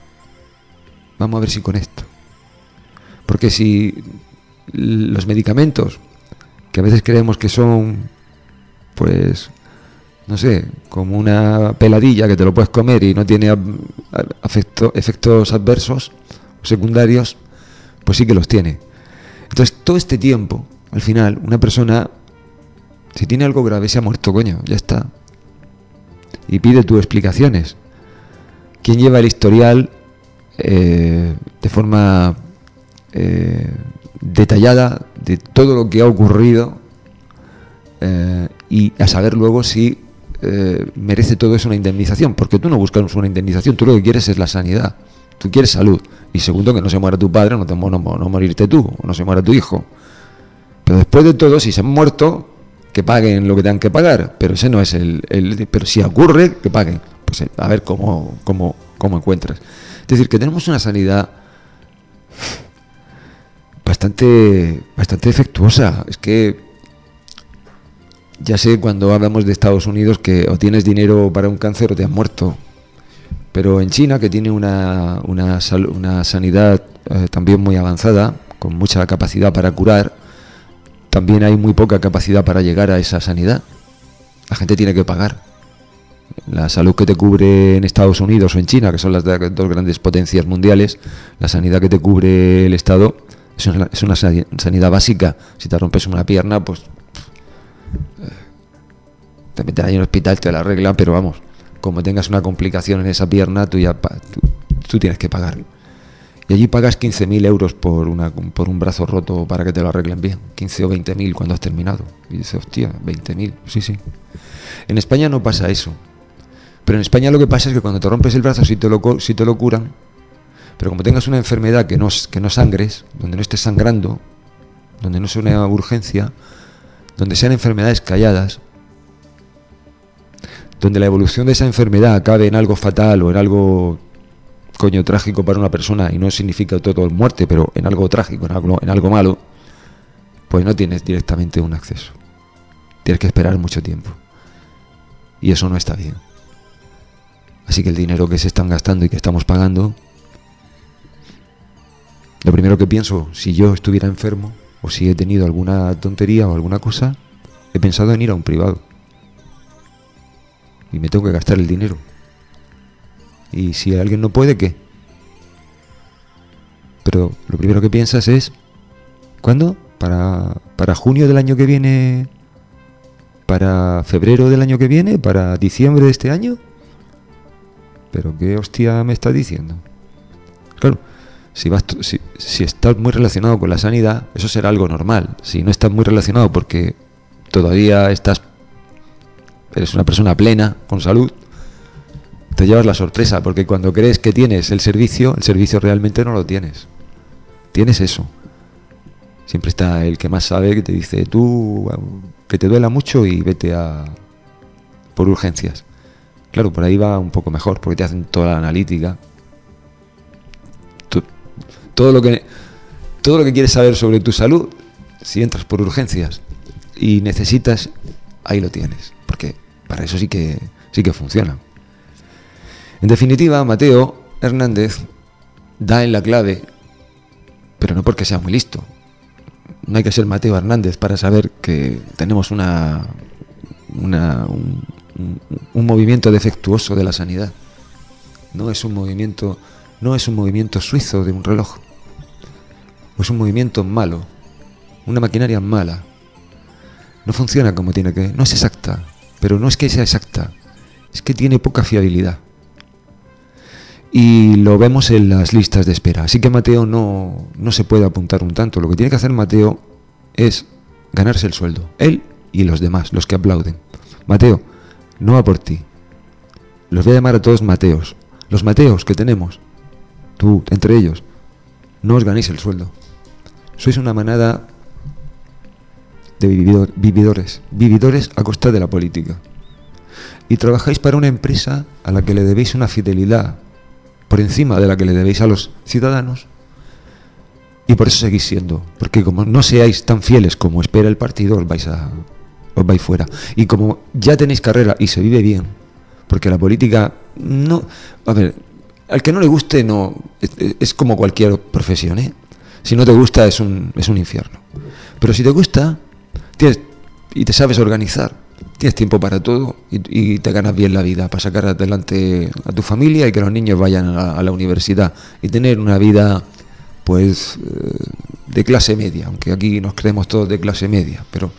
Vamos a ver si con esto. Porque si los medicamentos, que a veces creemos que son, pues, no sé, como una peladilla que te lo puedes comer y no tiene efectos adversos o secundarios, pues sí que los tiene. Entonces, todo este tiempo, al final, una persona, si tiene algo grave, se ha muerto, coño, ya está. Y pide tus explicaciones. ¿Quién lleva el historial de forma detallada de todo lo que ha ocurrido y a saber luego si merece todo eso una indemnización? Porque tú no buscas una indemnización, tú lo que quieres es la sanidad, tú quieres salud, y segundo, que no se muera tu padre, no morirte tú, o no se muera tu hijo. Pero después de todo, si se han muerto, que paguen lo que tengan que pagar, pero ese no es pero si ocurre, que paguen. Pues a ver cómo encuentras. Es decir, que tenemos una sanidad bastante defectuosa. Es que ya sé, cuando hablamos de Estados Unidos, que o tienes dinero para un cáncer o te has muerto. Pero en China, que tiene una sanidad también muy avanzada, con mucha capacidad para curar, también hay muy poca capacidad para llegar a esa sanidad. La gente tiene que pagar. La salud que te cubre en Estados Unidos o en China, que son las dos grandes potencias mundiales, la sanidad que te cubre el Estado es una sanidad básica. Si te rompes una pierna, pues te meten ahí en el hospital, te la arreglan, pero vamos, como tengas una complicación en esa pierna, tú tienes que pagar. Y allí pagas 15.000 euros por un brazo roto para que te lo arreglen bien. 15 o 20.000 cuando has terminado. Y dices, hostia, 20.000. Sí. En España no pasa eso. Pero en España lo que pasa es que cuando te rompes el brazo, si te lo curan, pero como tengas una enfermedad que no sangres, donde no estés sangrando, donde no sea una urgencia, donde sean enfermedades calladas, donde la evolución de esa enfermedad acabe en algo fatal o en algo trágico para una persona, y no significa todo muerte, pero en algo trágico, en algo malo, pues no tienes directamente un acceso. Tienes que esperar mucho tiempo. Y eso no está bien. Así que el dinero que se están gastando y que estamos pagando, lo primero que pienso, si yo estuviera enfermo o si he tenido alguna tontería o alguna cosa, he pensado en ir a un privado. Y me tengo que gastar el dinero. Y si alguien no puede, ¿qué? Pero lo primero que piensas es, ¿cuándo? ¿Para junio del año que viene? ¿Para febrero del año que viene? ¿Para diciembre de este año? ¿Pero qué hostia me estás diciendo? Claro, si estás muy relacionado con la sanidad, eso será algo normal. Si no estás muy relacionado porque todavía eres una persona plena, con salud, te llevas la sorpresa, porque cuando crees que tienes el servicio realmente no lo tienes. Tienes eso. Siempre está el que más sabe, que te dice, tú, que te duela mucho y vete por urgencias. Claro, por ahí va un poco mejor, porque te hacen toda la analítica. Todo lo que quieres saber sobre tu salud, si entras por urgencias y necesitas, ahí lo tienes, porque para eso sí que funciona. En definitiva, Mateo Hernández da en la clave, pero no porque sea muy listo. No hay que ser Mateo Hernández para saber que tenemos un movimiento defectuoso de la sanidad. No es un movimiento suizo de un reloj. Es un movimiento malo, una maquinaria mala. No funciona como tiene que. No es exacta, pero no es que sea exacta, es que tiene poca fiabilidad. Y lo vemos en las listas de espera. Así que Mateo no se puede apuntar un tanto. Lo que tiene que hacer Mateo es ganarse el sueldo. Él y los demás, los que aplauden. Mateo, no va por ti. Los voy a llamar a todos Mateos. Los Mateos que tenemos, tú, entre ellos, no os ganéis el sueldo. Sois una manada de vividores a costa de la política. Y trabajáis para una empresa a la que le debéis una fidelidad por encima de la que le debéis a los ciudadanos, y por eso seguís siendo, porque como no seáis tan fieles como espera el partido, os vais fuera. Y como ya tenéis carrera y se vive bien, porque la política no, a ver, Al que no le guste, no, es como cualquier profesión, ¿eh? Si no te gusta, es un infierno. Pero si te gusta, y te sabes organizar, tienes tiempo para todo y te ganas bien la vida para sacar adelante a tu familia y que los niños vayan a la universidad y tener una vida, pues, de clase media, aunque aquí nos creemos todos de clase media, pero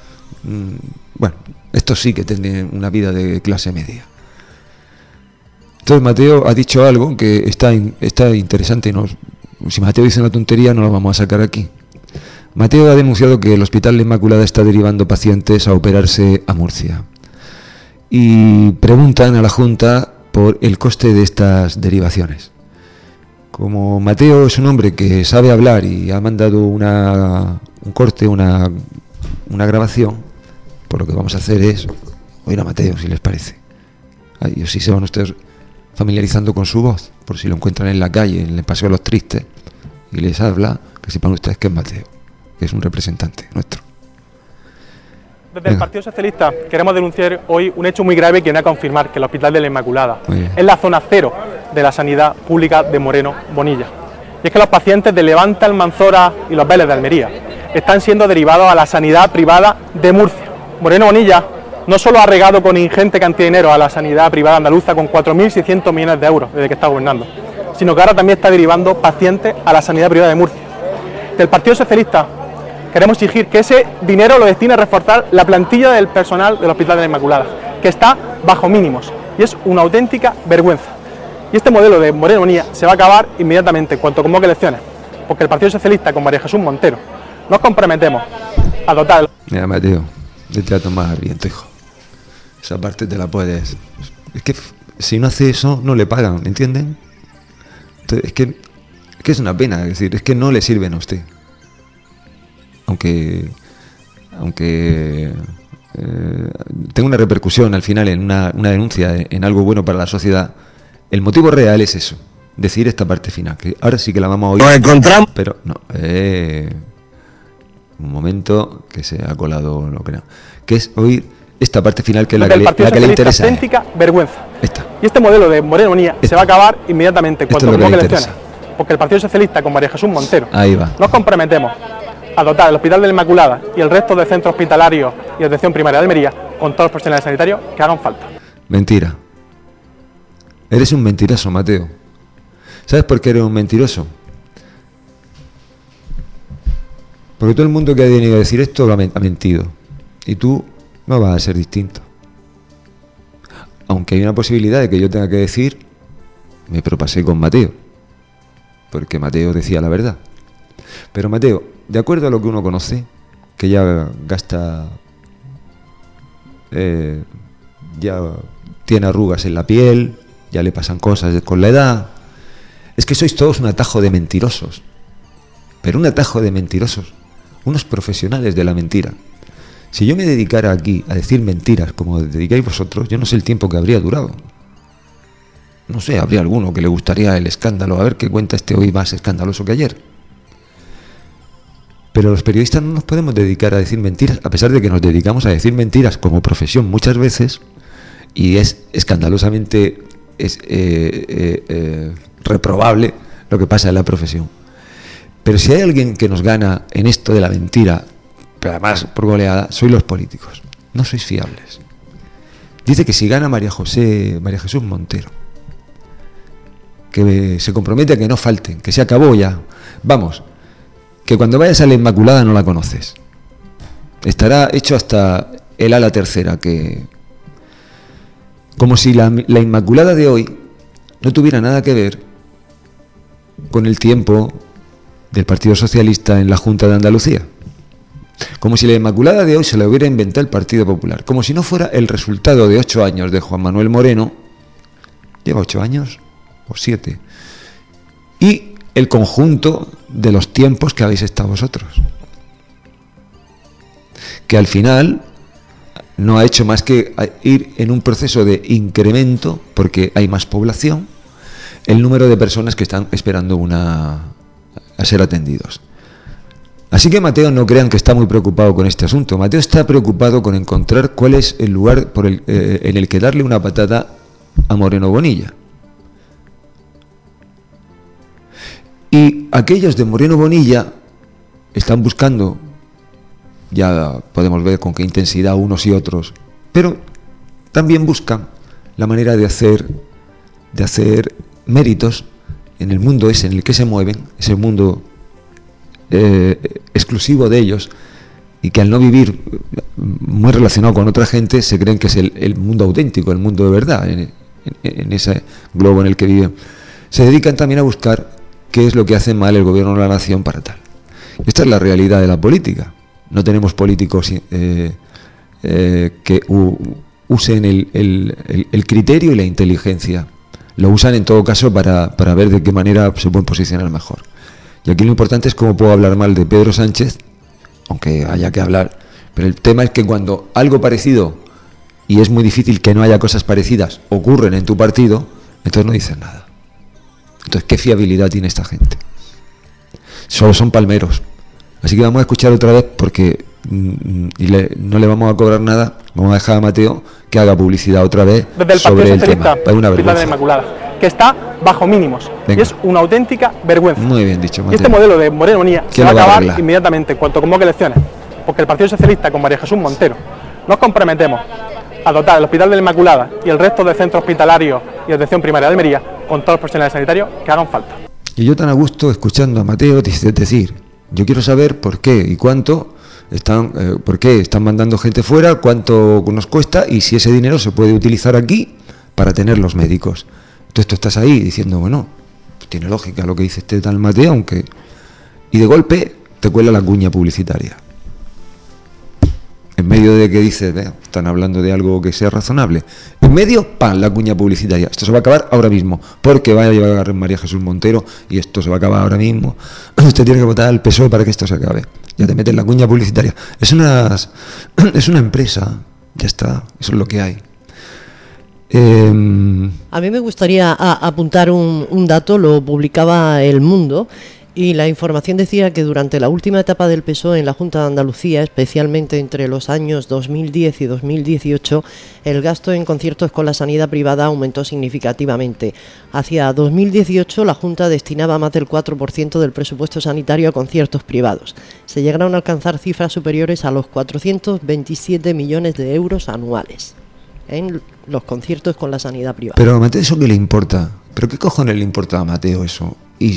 bueno, estos sí que tienen una vida de clase media. Entonces Mateo ha dicho algo que está interesante. Si Mateo dice una tontería, no lo vamos a sacar aquí. Mateo ha denunciado que el Hospital La Inmaculada está derivando pacientes a operarse a Murcia. Y preguntan a la Junta por el coste de estas derivaciones. Como Mateo es un hombre que sabe hablar y ha mandado un corte, una grabación, pues lo que vamos a hacer es oír a Mateo, si les parece. Y así se van ustedes familiarizando con su voz, por si lo encuentran en la calle, en el Paseo de los Tristes, y les habla, que sepan ustedes que es Mateo, que es un representante nuestro. Desde el Partido Socialista queremos denunciar hoy un hecho muy grave que viene a confirmar que el Hospital de la Inmaculada es la zona cero de la sanidad pública de Moreno Bonilla. Y es que los pacientes de Levante, Almanzora y Los Vélez de Almería están siendo derivados a la sanidad privada de Murcia. Moreno Bonilla no solo ha regado con ingente cantidad de dinero a la sanidad privada andaluza con 4.600 millones de euros desde que está gobernando, sino que ahora también está derivando pacientes a la sanidad privada de Murcia. Del Partido Socialista queremos exigir que ese dinero lo destine a reforzar la plantilla del personal del Hospital de la Inmaculada, que está bajo mínimos, y es una auténtica vergüenza. Y este modelo de Moreno Bonilla se va a acabar inmediatamente en cuanto convoque elecciones, porque el Partido Socialista con María Jesús Montero nos comprometemos a dotar... Mira, Mateo, yo te voy a tomar al viento, hijo. Esa parte te la puedes... Es que si no hace eso, no le pagan, ¿entienden? Entonces, es que es una pena, es decir, es que no le sirven a usted. Aunque tenga una repercusión al final en una denuncia, en algo bueno para la sociedad, el motivo real es eso, decir esta parte final, que ahora sí que la vamos a oír. Nos encontramos. Pero no, un momento que se ha colado lo que no, que es oír esta parte final, que es la que le interesa. Auténtica vergüenza. Y este modelo de Moreno Bonilla se va a acabar inmediatamente cuando convoque elecciones, porque el Partido Socialista con María Jesús Montero nos comprometemos a dotar el Hospital de la Inmaculada y el resto de centros hospitalarios y atención primaria de Almería con todos los profesionales sanitarios que hagan falta. Mentira. Eres un mentiroso, Mateo. ¿Sabes por qué eres un mentiroso? Porque todo el mundo que ha venido a decir esto ha mentido. Y tú no vas a ser distinto. Aunque hay una posibilidad de que yo tenga que decir, me propasé con Mateo. Porque Mateo decía la verdad. Pero Mateo, de acuerdo a lo que uno conoce, que ya gasta, ya tiene arrugas en la piel, ya le pasan cosas con la edad, es que sois todos un atajo de mentirosos, pero un atajo de mentirosos, unos profesionales de la mentira. Si yo me dedicara aquí a decir mentiras como dedicáis vosotros, yo no sé el tiempo que habría durado. No sé, habría alguno que le gustaría el escándalo, a ver qué cuenta este hoy más escandaloso que ayer. Pero los periodistas no nos podemos dedicar a decir mentiras, a pesar de que nos dedicamos a decir mentiras como profesión muchas veces, y es escandalosamente reprobable lo que pasa en la profesión. Pero si hay alguien que nos gana en esto de la mentira, pero además por goleada, sois los políticos. No sois fiables. Dice que si gana María Jesús Montero, que se compromete a que no falten, que se acabó ya. Vamos, que cuando vayas a la Inmaculada no la conoces. Estará hecho hasta el ala tercera, que como si la Inmaculada de hoy no tuviera nada que ver con el tiempo del Partido Socialista en la Junta de Andalucía. Como si la Inmaculada de hoy se la hubiera inventado el Partido Popular. Como si no fuera el resultado de 8 años de Juan Manuel Moreno. ¿Lleva 8 años? ¿O 7? Y el conjunto de los tiempos que habéis estado vosotros. Que al final no ha hecho más que ir en un proceso de incremento, porque hay más población, el número de personas que están esperando a ser atendidos. Así que Mateo, no crean que está muy preocupado con este asunto. Mateo está preocupado con encontrar cuál es el lugar en el que darle una patada a Moreno Bonilla. Y aquellos de Moreno Bonilla están buscando, ya podemos ver con qué intensidad unos y otros, pero también buscan la manera de hacer méritos en el mundo ese en el que se mueven, ese mundo exclusivo de ellos, y que al no vivir muy relacionado con otra gente se creen que es el mundo auténtico, el mundo de verdad, en ese globo en el que viven. Se dedican también a buscar qué es lo que hace mal el gobierno de la nación para tal. Esta es la realidad de la política. No tenemos políticos que usen el criterio y la inteligencia. Lo usan en todo caso para ver de qué manera se pueden posicionar mejor. Y aquí lo importante es cómo puedo hablar mal de Pedro Sánchez, aunque haya que hablar, pero el tema es que cuando algo parecido, y es muy difícil que no haya cosas parecidas, ocurren en tu partido, entonces no dices nada. Entonces, ¿qué fiabilidad tiene esta gente? Solo son palmeros. Así que vamos a escuchar otra vez, porque no le vamos a cobrar nada, vamos a dejar a Mateo que haga publicidad otra vez desde el sobre el Socialista, tema. Es una Hospital de la vergüenza. Inmaculada, que está bajo mínimos. Venga. Y es una auténtica vergüenza. Muy bien dicho, Y Mateo. este modelo de Moreno Bonilla se ¿Quién va a lo va a acabar arreglar? inmediatamente en cuanto convoque elecciones, porque el Partido Socialista con María Jesús Montero nos comprometemos a dotar el Hospital de la Inmaculada y el resto de centros hospitalarios y de atención primaria de Almería con todos los profesionales sanitarios que hagan falta. Y yo tan a gusto escuchando a Mateo decir, yo quiero saber por qué y cuánto por qué están mandando gente fuera, cuánto nos cuesta y si ese dinero se puede utilizar aquí para tener los médicos. Entonces tú estás ahí diciendo, bueno, tiene lógica lo que dice este tal Mateo, aunque... Y de golpe te cuela la cuña publicitaria. En medio de que dices, están hablando de algo que sea razonable. En medio, ¡pam!, la cuña publicitaria. Esto se va a acabar ahora mismo, porque va a llevar María Jesús Montero y esto se va a acabar ahora mismo. Usted tiene que votar al PSOE para que esto se acabe. Ya te metes la cuña publicitaria. Es una empresa, ya está, eso es lo que hay. A mí me gustaría apuntar un dato, lo publicaba El Mundo, y la información decía que durante la última etapa del PSOE en la Junta de Andalucía, especialmente entre los años 2010 y 2018, el gasto en conciertos con la sanidad privada aumentó significativamente. Hacia 2018 la Junta destinaba más del 4% del presupuesto sanitario a conciertos privados. Se llegaron a alcanzar cifras superiores a los 427 millones de euros anuales en los conciertos con la sanidad privada. Pero a Mateo eso qué le importa. ¿Pero qué cojones le importa a Mateo eso? En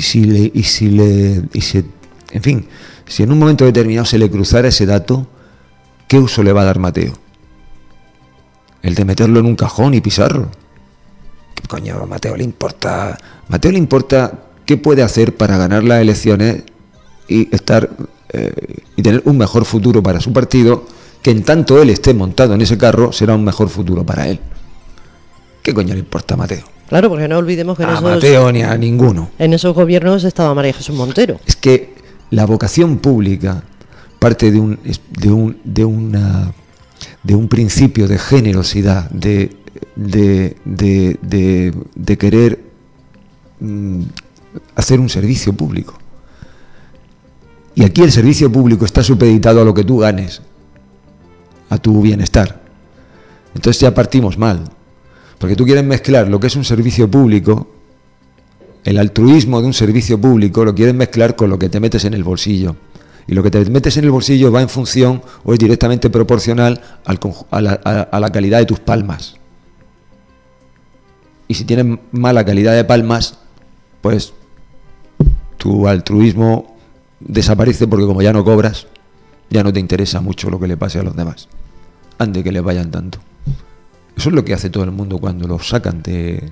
fin, si en un momento determinado se le cruzara ese dato, ¿qué uso le va a dar Mateo? El de meterlo en un cajón y pisarlo. ¿Qué coño a Mateo le importa? Mateo le importa qué puede hacer para ganar las elecciones y y tener un mejor futuro para su partido, que en tanto él esté montado en ese carro será un mejor futuro para él. ¿Qué coño le importa a Mateo? Claro, porque no olvidemos que a Mateo ni a ninguno. En esos gobiernos estaba María Jesús Montero. Es que la vocación pública parte de un principio de generosidad, de querer hacer un servicio público. Y aquí el servicio público está supeditado a lo que tú ganes, a tu bienestar. Entonces ya partimos mal. Porque tú quieres mezclar lo que es un servicio público, el altruismo de un servicio público, lo quieres mezclar con lo que te metes en el bolsillo. Y lo que te metes en el bolsillo va en función o es directamente proporcional a la calidad de tus palmas. Y si tienes mala calidad de palmas, pues tu altruismo desaparece, porque como ya no cobras, ya no te interesa mucho lo que le pase a los demás. Ande que les vayan tanto. Eso es lo que hace todo el mundo cuando los sacan de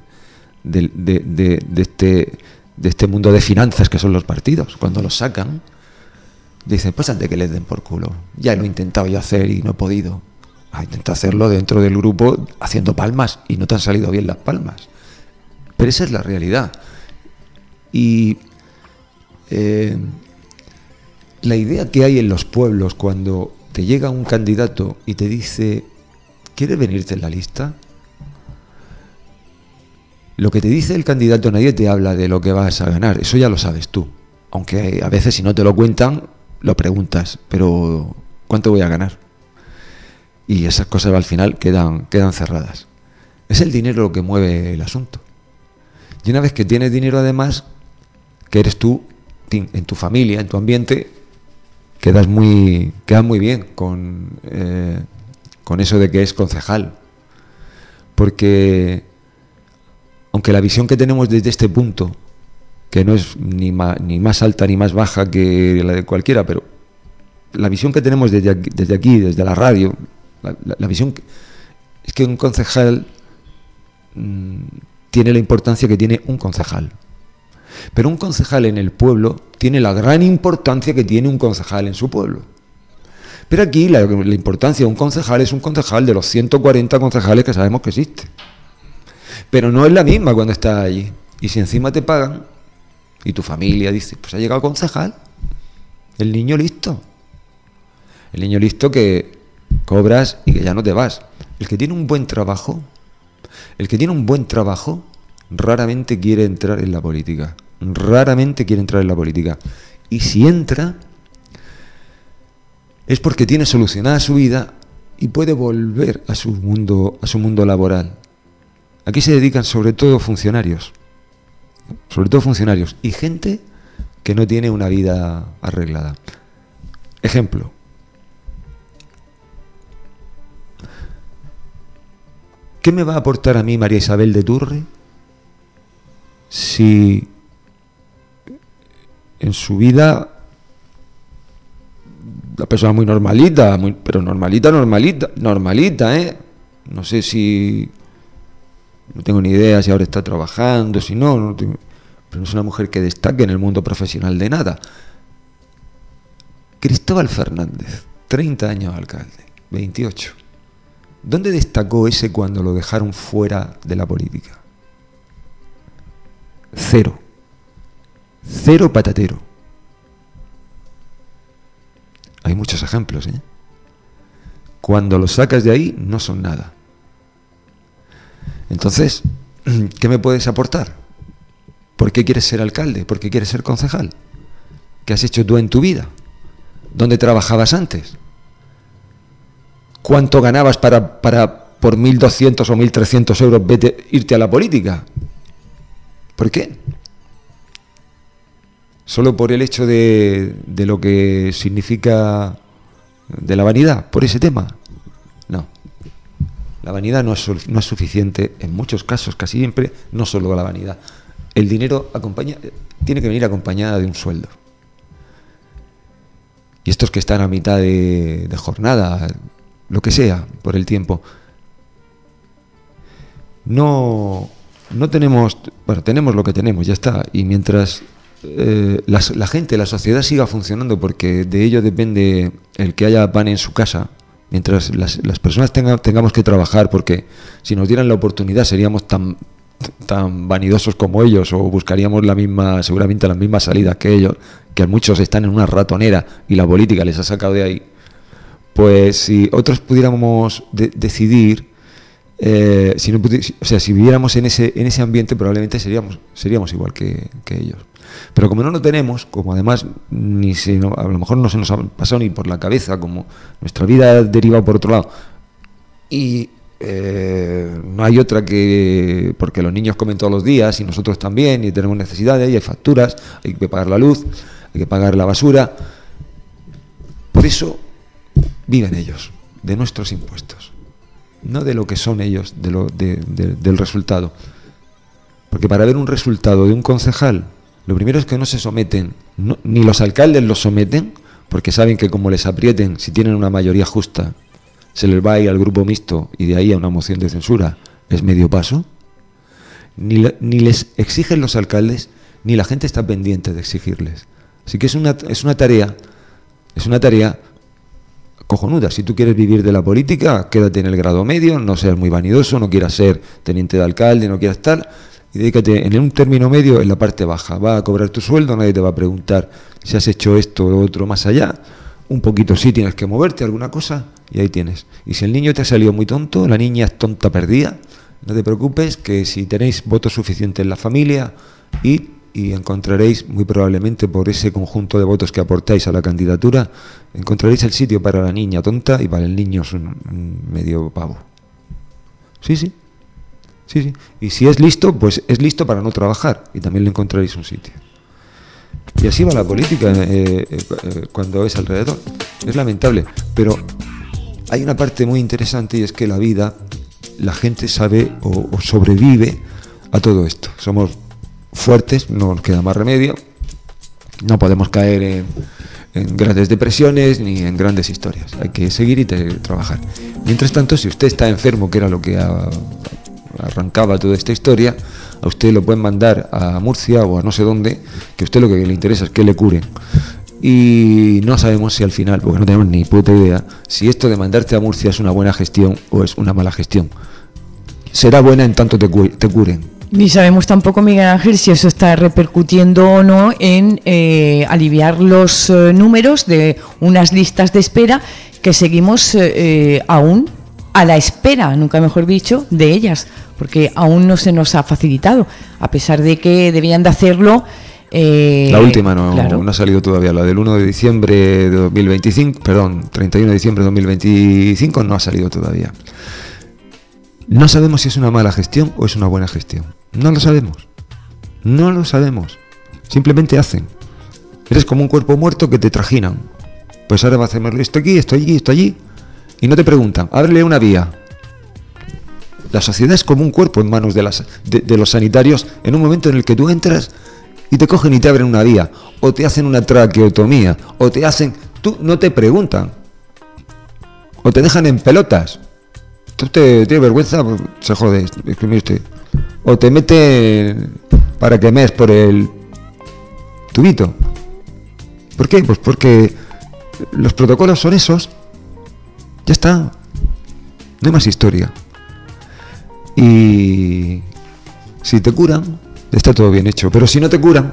este mundo de finanzas que son los partidos. Cuando los sacan, dicen, pues antes que les den por culo. Ya lo he intentado yo hacer y no he podido. Intenta hacerlo dentro del grupo haciendo palmas y no te han salido bien las palmas. Pero esa es la realidad. Y la idea que hay en los pueblos cuando te llega un candidato y te dice, ¿quieres venirte en la lista? Lo que te dice el candidato, nadie te habla de lo que vas a ganar, eso ya lo sabes tú. Aunque a veces si no te lo cuentan, lo preguntas, pero ¿cuánto voy a ganar? Y esas cosas al final quedan cerradas. Es el dinero lo que mueve el asunto. Y una vez que tienes dinero además, que eres tú en tu familia, en tu ambiente, quedas muy bien con eso de que es concejal. Porque aunque la visión que tenemos desde este punto, que no es ni más alta ni más baja que la de cualquiera, pero la visión que tenemos desde aquí, desde la radio, la visión es que un concejal tiene la importancia que tiene un concejal. Pero un concejal en el pueblo tiene la gran importancia que tiene un concejal en su pueblo. Pero aquí la importancia de un concejal es un concejal de los 140 concejales que sabemos que existe. Pero no es la misma cuando estás allí. Y si encima te pagan y tu familia dice, pues ha llegado concejal, el niño listo. El niño listo que cobras y que ya no te vas. El que tiene un buen trabajo, raramente quiere entrar en la política. Raramente quiere entrar en la política. Y si entra, es porque tiene solucionada su vida y puede volver a su mundo laboral. Aquí se dedican sobre todo funcionarios y gente que no tiene una vida arreglada. Ejemplo. ¿Qué me va a aportar a mí María Isabel de Turre si en su vida la persona muy normalita, pero normalita, no sé si, no tengo ni idea si ahora está trabajando, si no, pero no es una mujer que destaque en el mundo profesional de nada. Cristóbal Fernández, 30 años alcalde, 28. ¿Dónde destacó ese cuando lo dejaron fuera de la política? Cero patatero. Hay muchos ejemplos, ¿eh? Cuando los sacas de ahí, no son nada. Entonces, ¿qué me puedes aportar? ¿Por qué quieres ser alcalde? ¿Por qué quieres ser concejal? ¿Qué has hecho tú en tu vida? ¿Dónde trabajabas antes? ¿Cuánto ganabas para por 1.200 o 1.300 euros irte a la política? ¿Por qué? ¿Solo por el hecho de lo que significa de la vanidad? ¿Por ese tema? No. La vanidad no es suficiente en muchos casos, casi siempre, no solo la vanidad. El dinero tiene que venir acompañada de un sueldo. Y estos que están a mitad de jornada, lo que sea, por el tiempo, no tenemos, bueno, tenemos lo que tenemos, ya está. Y mientras la gente, la sociedad siga funcionando, porque de ello depende el que haya pan en su casa, mientras las personas tengamos que trabajar, porque si nos dieran la oportunidad seríamos tan vanidosos como ellos, o buscaríamos seguramente las mismas salidas que ellos, que muchos están en una ratonera y la política les ha sacado de ahí. Pues si otros pudiéramos decidir, si viviéramos en ese ambiente, probablemente seríamos igual que ellos. Pero como no lo tenemos, como además a lo mejor no se nos ha pasado ni por la cabeza, como nuestra vida ha derivado por otro lado, y no hay otra que, porque los niños comen todos los días y nosotros también, y tenemos necesidades, y hay facturas, hay que pagar la luz, hay que pagar la basura. Por eso viven ellos, de nuestros impuestos, no de lo que son ellos, del resultado. Porque para ver un resultado de un concejal, lo primero es que no se someten, ni los alcaldes los someten, porque saben que como les aprieten, si tienen una mayoría justa, se les va a ir al grupo mixto y de ahí a una moción de censura, es medio paso. Ni les exigen los alcaldes, ni la gente está pendiente de exigirles. Así que es una tarea cojonuda. Si tú quieres vivir de la política, quédate en el grado medio, no seas muy vanidoso, no quieras ser teniente de alcalde, no quieras tal, y dedícate en un término medio, en la parte baja. Va a cobrar tu sueldo, nadie te va a preguntar si has hecho esto o otro más allá. Un poquito sí tienes que moverte, alguna cosa, y ahí tienes. Y si el niño te ha salido muy tonto, la niña es tonta perdida, no te preocupes, que si tenéis votos suficientes en la familia, y encontraréis, muy probablemente por ese conjunto de votos que aportáis a la candidatura, encontraréis el sitio para la niña tonta y para el niño es un medio pavo. Sí. Y si es listo, pues es listo para no trabajar y también le encontraréis un sitio. Y así va la política cuando es alrededor. Es lamentable, pero hay una parte muy interesante, y es que la vida, la gente sabe o sobrevive a todo esto. Somos fuertes, no nos queda más remedio, no podemos caer en grandes depresiones ni en grandes historias. Hay que seguir y trabajar. Mientras tanto, si usted está enfermo, que era lo que arrancaba toda esta historia, a usted lo pueden mandar a Murcia o a no sé dónde, que a usted lo que le interesa es que le curen. Y no sabemos si al final, porque no tenemos ni puta idea, si esto de mandarte a Murcia es una buena gestión o es una mala gestión. Será buena en tanto te curen. Ni sabemos tampoco, Miguel Ángel, si eso está repercutiendo o no en aliviar los números de unas listas de espera que seguimos aún a la espera, nunca mejor dicho, de ellas, porque aún no se nos ha facilitado, a pesar de que debían de hacerlo. La última claro. No ha salido todavía, la del 1 de diciembre de 2025, perdón, 31 de diciembre de 2025 no ha salido todavía. No sabemos si es una mala gestión o es una buena gestión. No lo sabemos. No lo sabemos. Simplemente hacen. Eres como un cuerpo muerto que te trajinan. Pues ahora va a hacer esto aquí, esto allí, esto allí. Y no te preguntan, ábrele una vía. La sociedad es como un cuerpo en manos de los sanitarios en un momento en el que tú entras y te cogen y te abren una vía. O te hacen una traqueotomía. O te hacen... Tú no te preguntan. O te dejan en pelotas. Usted tiene vergüenza, se jode, es que mire usted. O te mete para que mees por el tubito. ¿Por qué? Pues porque los protocolos son esos. Ya está. No hay más historia. Y si te curan, está todo bien hecho. Pero si no te curan,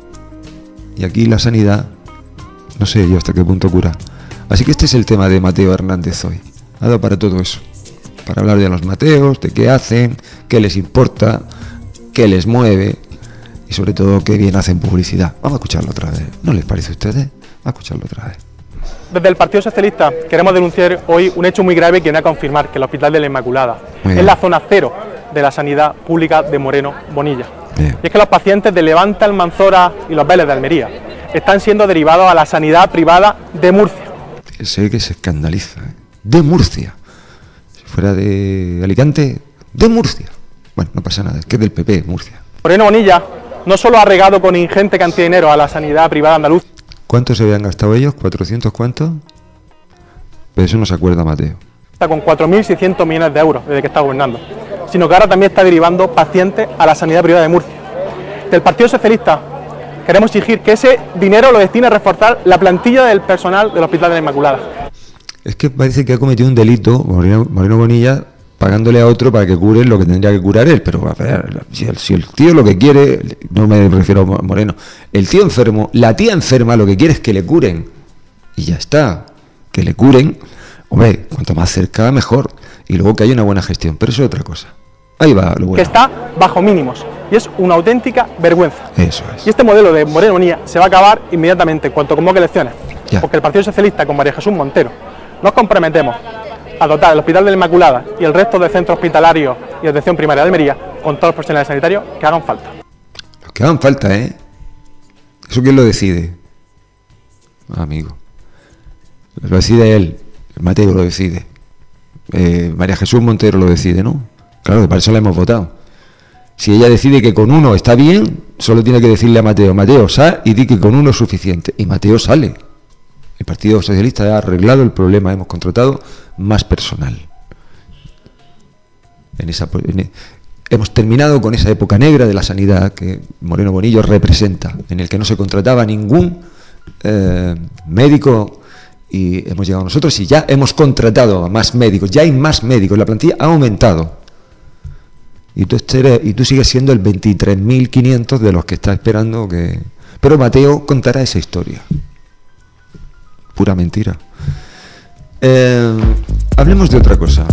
y aquí la sanidad, no sé yo hasta qué punto cura. Así que este es el tema de Mateo Hernández hoy. Ha dado para todo eso. Para hablar de los Mateos, de qué hacen, qué les importa, qué les mueve y sobre todo qué bien hacen publicidad. Vamos a escucharlo otra vez. ¿No les parece a ustedes? Vamos a escucharlo otra vez. Desde el Partido Socialista queremos denunciar hoy un hecho muy grave que viene a confirmar que el Hospital de la Inmaculada es la zona cero de la sanidad pública de Moreno Bonilla. Bien. Y es que los pacientes de Levante, Almanzora y Los Vélez de Almería están siendo derivados a la sanidad privada de Murcia. Sé que se escandaliza, ¿eh? De Murcia. Fuera de Alicante, de Murcia. Bueno, no pasa nada, es que es del PP, Murcia. Moreno Bonilla no solo ha regado con ingente cantidad de dinero a la sanidad privada andaluza. ¿Cuánto se habían gastado ellos? ¿400 cuánto? Pero eso no se acuerda Mateo. Está con 4.600 millones de euros desde que está gobernando. Sino que ahora también está derivando pacientes a la sanidad privada de Murcia. Del Partido Socialista queremos exigir que ese dinero lo destine a reforzar la plantilla del personal del Hospital de la Inmaculada. Es que parece que ha cometido un delito Moreno Bonilla pagándole a otro para que cure lo que tendría que curar él. Pero a ver, si el tío lo que quiere, no me refiero a Moreno, el tío enfermo, la tía enferma lo que quiere es que le curen. Y ya está, que le curen. Hombre, cuanto más cerca mejor. Y luego que haya una buena gestión, pero eso es otra cosa. Ahí va lo bueno. Que está bajo mínimos y es una auténtica vergüenza. Eso es. Y este modelo de Moreno Bonilla se va a acabar inmediatamente en cuanto convoque elecciones. Ya. Porque el Partido Socialista con María Jesús Montero nos comprometemos a dotar el Hospital de la Inmaculada y el resto de centros hospitalarios y de atención primaria de Almería con todos los profesionales sanitarios que hagan falta. Los que hagan falta, ¿eh? ¿Eso quién lo decide? Amigo. Lo decide él. Mateo lo decide. María Jesús Montero lo decide, ¿no? Claro, que para eso la hemos votado. Si ella decide que con uno está bien, solo tiene que decirle a Mateo, Mateo, sal y di que con uno es suficiente. Y Mateo sale. El Partido Socialista ha arreglado el problema, hemos contratado más personal. Hemos terminado con esa época negra de la sanidad que Moreno Bonilla representa, en el que no se contrataba ningún médico, y hemos llegado nosotros y ya hemos contratado a más médicos, ya hay más médicos, la plantilla ha aumentado. Y tú sigues siendo el 23.500 de los que está esperando que... Pero Mateo contará esa historia. Pura mentira. Hablemos de otra cosa.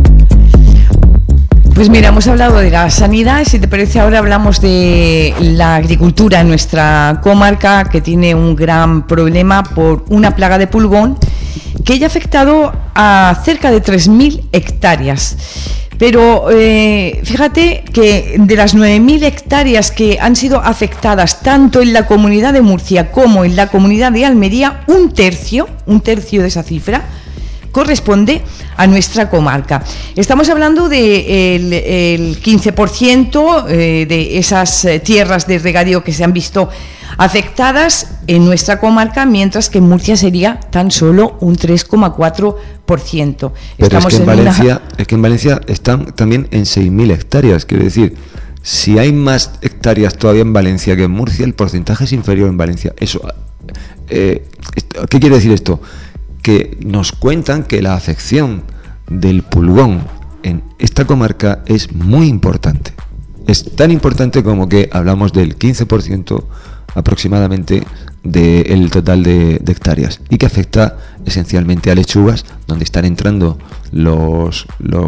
Pues mira, hemos hablado de la sanidad, si te parece ahora hablamos de la agricultura en nuestra comarca, que tiene un gran problema por una plaga de pulgón que ya ha afectado a cerca de 3.000 hectáreas. Pero fíjate que de las 9.000 hectáreas que han sido afectadas tanto en la comunidad de Murcia como en la comunidad de Almería, un tercio de esa cifra corresponde a nuestra comarca. Estamos hablando del el 15% de esas tierras de regadío que se han visto afectadas en nuestra comarca, mientras que en Murcia sería tan solo un 3,4%. Pero es que en Valencia están también en 6.000 hectáreas, quiere decir, si hay más hectáreas todavía en Valencia que en Murcia, el porcentaje es inferior en Valencia. Eso, ¿qué quiere decir esto? Que nos cuentan que la afección del pulgón en esta comarca es muy importante. Es tan importante como que hablamos del 15% aproximadamente del total de hectáreas, y que afecta esencialmente a lechugas, donde están entrando los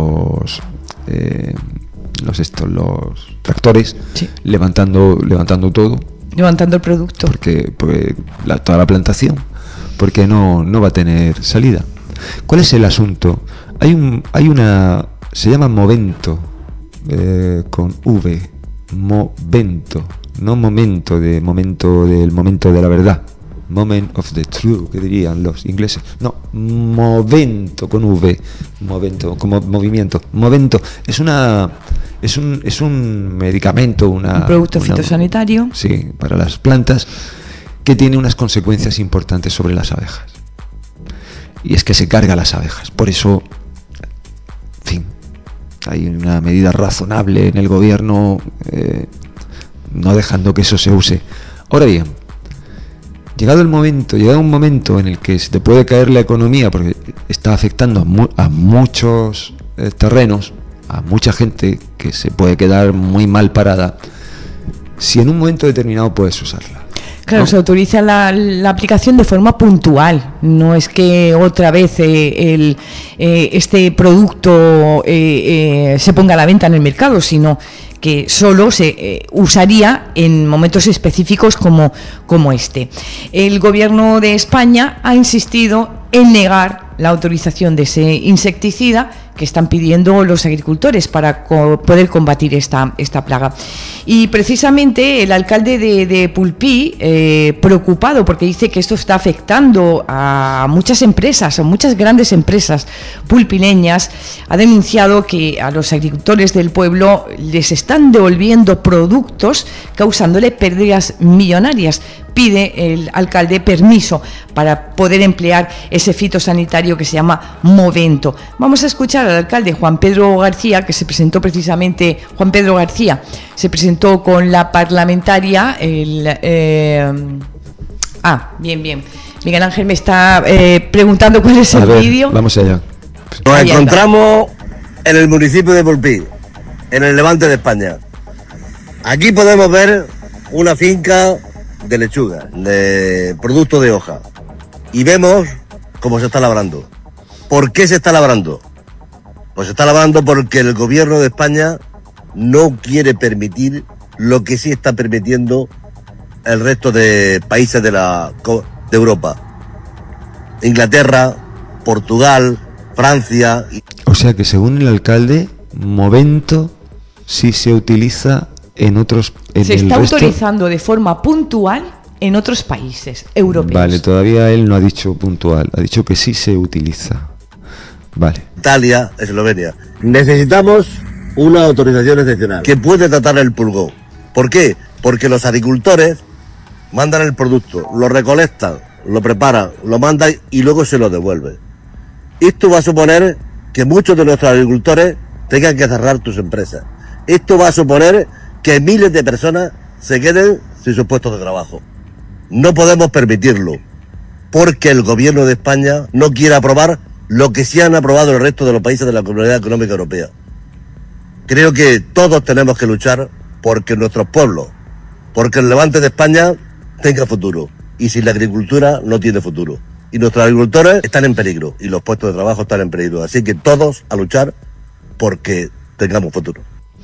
tractores, sí, levantando todo, levantando el producto, porque toda la plantación, porque no va a tener salida. ¿Cuál es el asunto? Hay una, se llama Movento, con V, Movento, no momento del momento de la verdad, moment of the truth, que dirían los ingleses. No, Movento con V, Movento como movimiento. Movento es un medicamento, un producto fitosanitario, sí, para las plantas, que tiene unas consecuencias importantes sobre las abejas. Y es que se carga las abejas. Por eso, en fin, hay una medida razonable en el gobierno, no dejando que eso se use. Ahora bien, llegado un momento en el que se te puede caer la economía, porque está afectando a muchos terrenos, a mucha gente que se puede quedar muy mal parada, si en un momento determinado puedes usarla. Claro, ¿no? Se autoriza la aplicación de forma puntual. No es que otra vez este producto se ponga a la venta en el mercado, sino que solo se usaría en momentos específicos como este. El Gobierno de España ha insistido en negar la autorización de ese insecticida que están pidiendo los agricultores para poder combatir esta plaga. Y precisamente el alcalde de Pulpí, preocupado porque dice que esto está afectando a muchas empresas, a muchas grandes empresas pulpileñas, ha denunciado que a los agricultores del pueblo les están devolviendo productos causándole pérdidas millonarias. Pide el alcalde permiso para poder emplear ese fitosanitario que se llama Movento. Vamos a escuchar al alcalde Juan Pedro García, que se presentó precisamente, se presentó con la parlamentaria, bien. Miguel Ángel me está preguntando cuál es el vídeo. Vamos allá. Nos encontramos en el municipio de Pulpí, en el levante de España. Aquí podemos ver una finca de lechuga, de producto de hoja, y vemos cómo se está labrando. ¿Por qué se está labrando? Pues se está labrando porque el gobierno de España no quiere permitir lo que sí está permitiendo el resto de países de Europa. Inglaterra, Portugal, Francia. O sea que según el alcalde, Movento sí se utiliza en otros. Se está autorizando de forma puntual en otros países europeos. Vale, todavía él no ha dicho puntual, ha dicho que sí se utiliza. Vale. Italia, Eslovenia. Necesitamos una autorización excepcional que puede tratar el pulgón. ¿Por qué? Porque los agricultores mandan el producto, lo recolectan, lo preparan, lo mandan y luego se lo devuelven. Esto va a suponer que muchos de nuestros agricultores tengan que cerrar sus empresas. Esto va a suponer que miles de personas se queden sin sus puestos de trabajo. No podemos permitirlo, porque el gobierno de España no quiere aprobar lo que sí han aprobado el resto de los países de la Comunidad Económica Europea. Creo que todos tenemos que luchar porque nuestros pueblos, porque el levante de España tenga futuro, y sin la agricultura no tiene futuro. Y nuestros agricultores están en peligro, y los puestos de trabajo están en peligro. Así que todos a luchar porque tengamos futuro.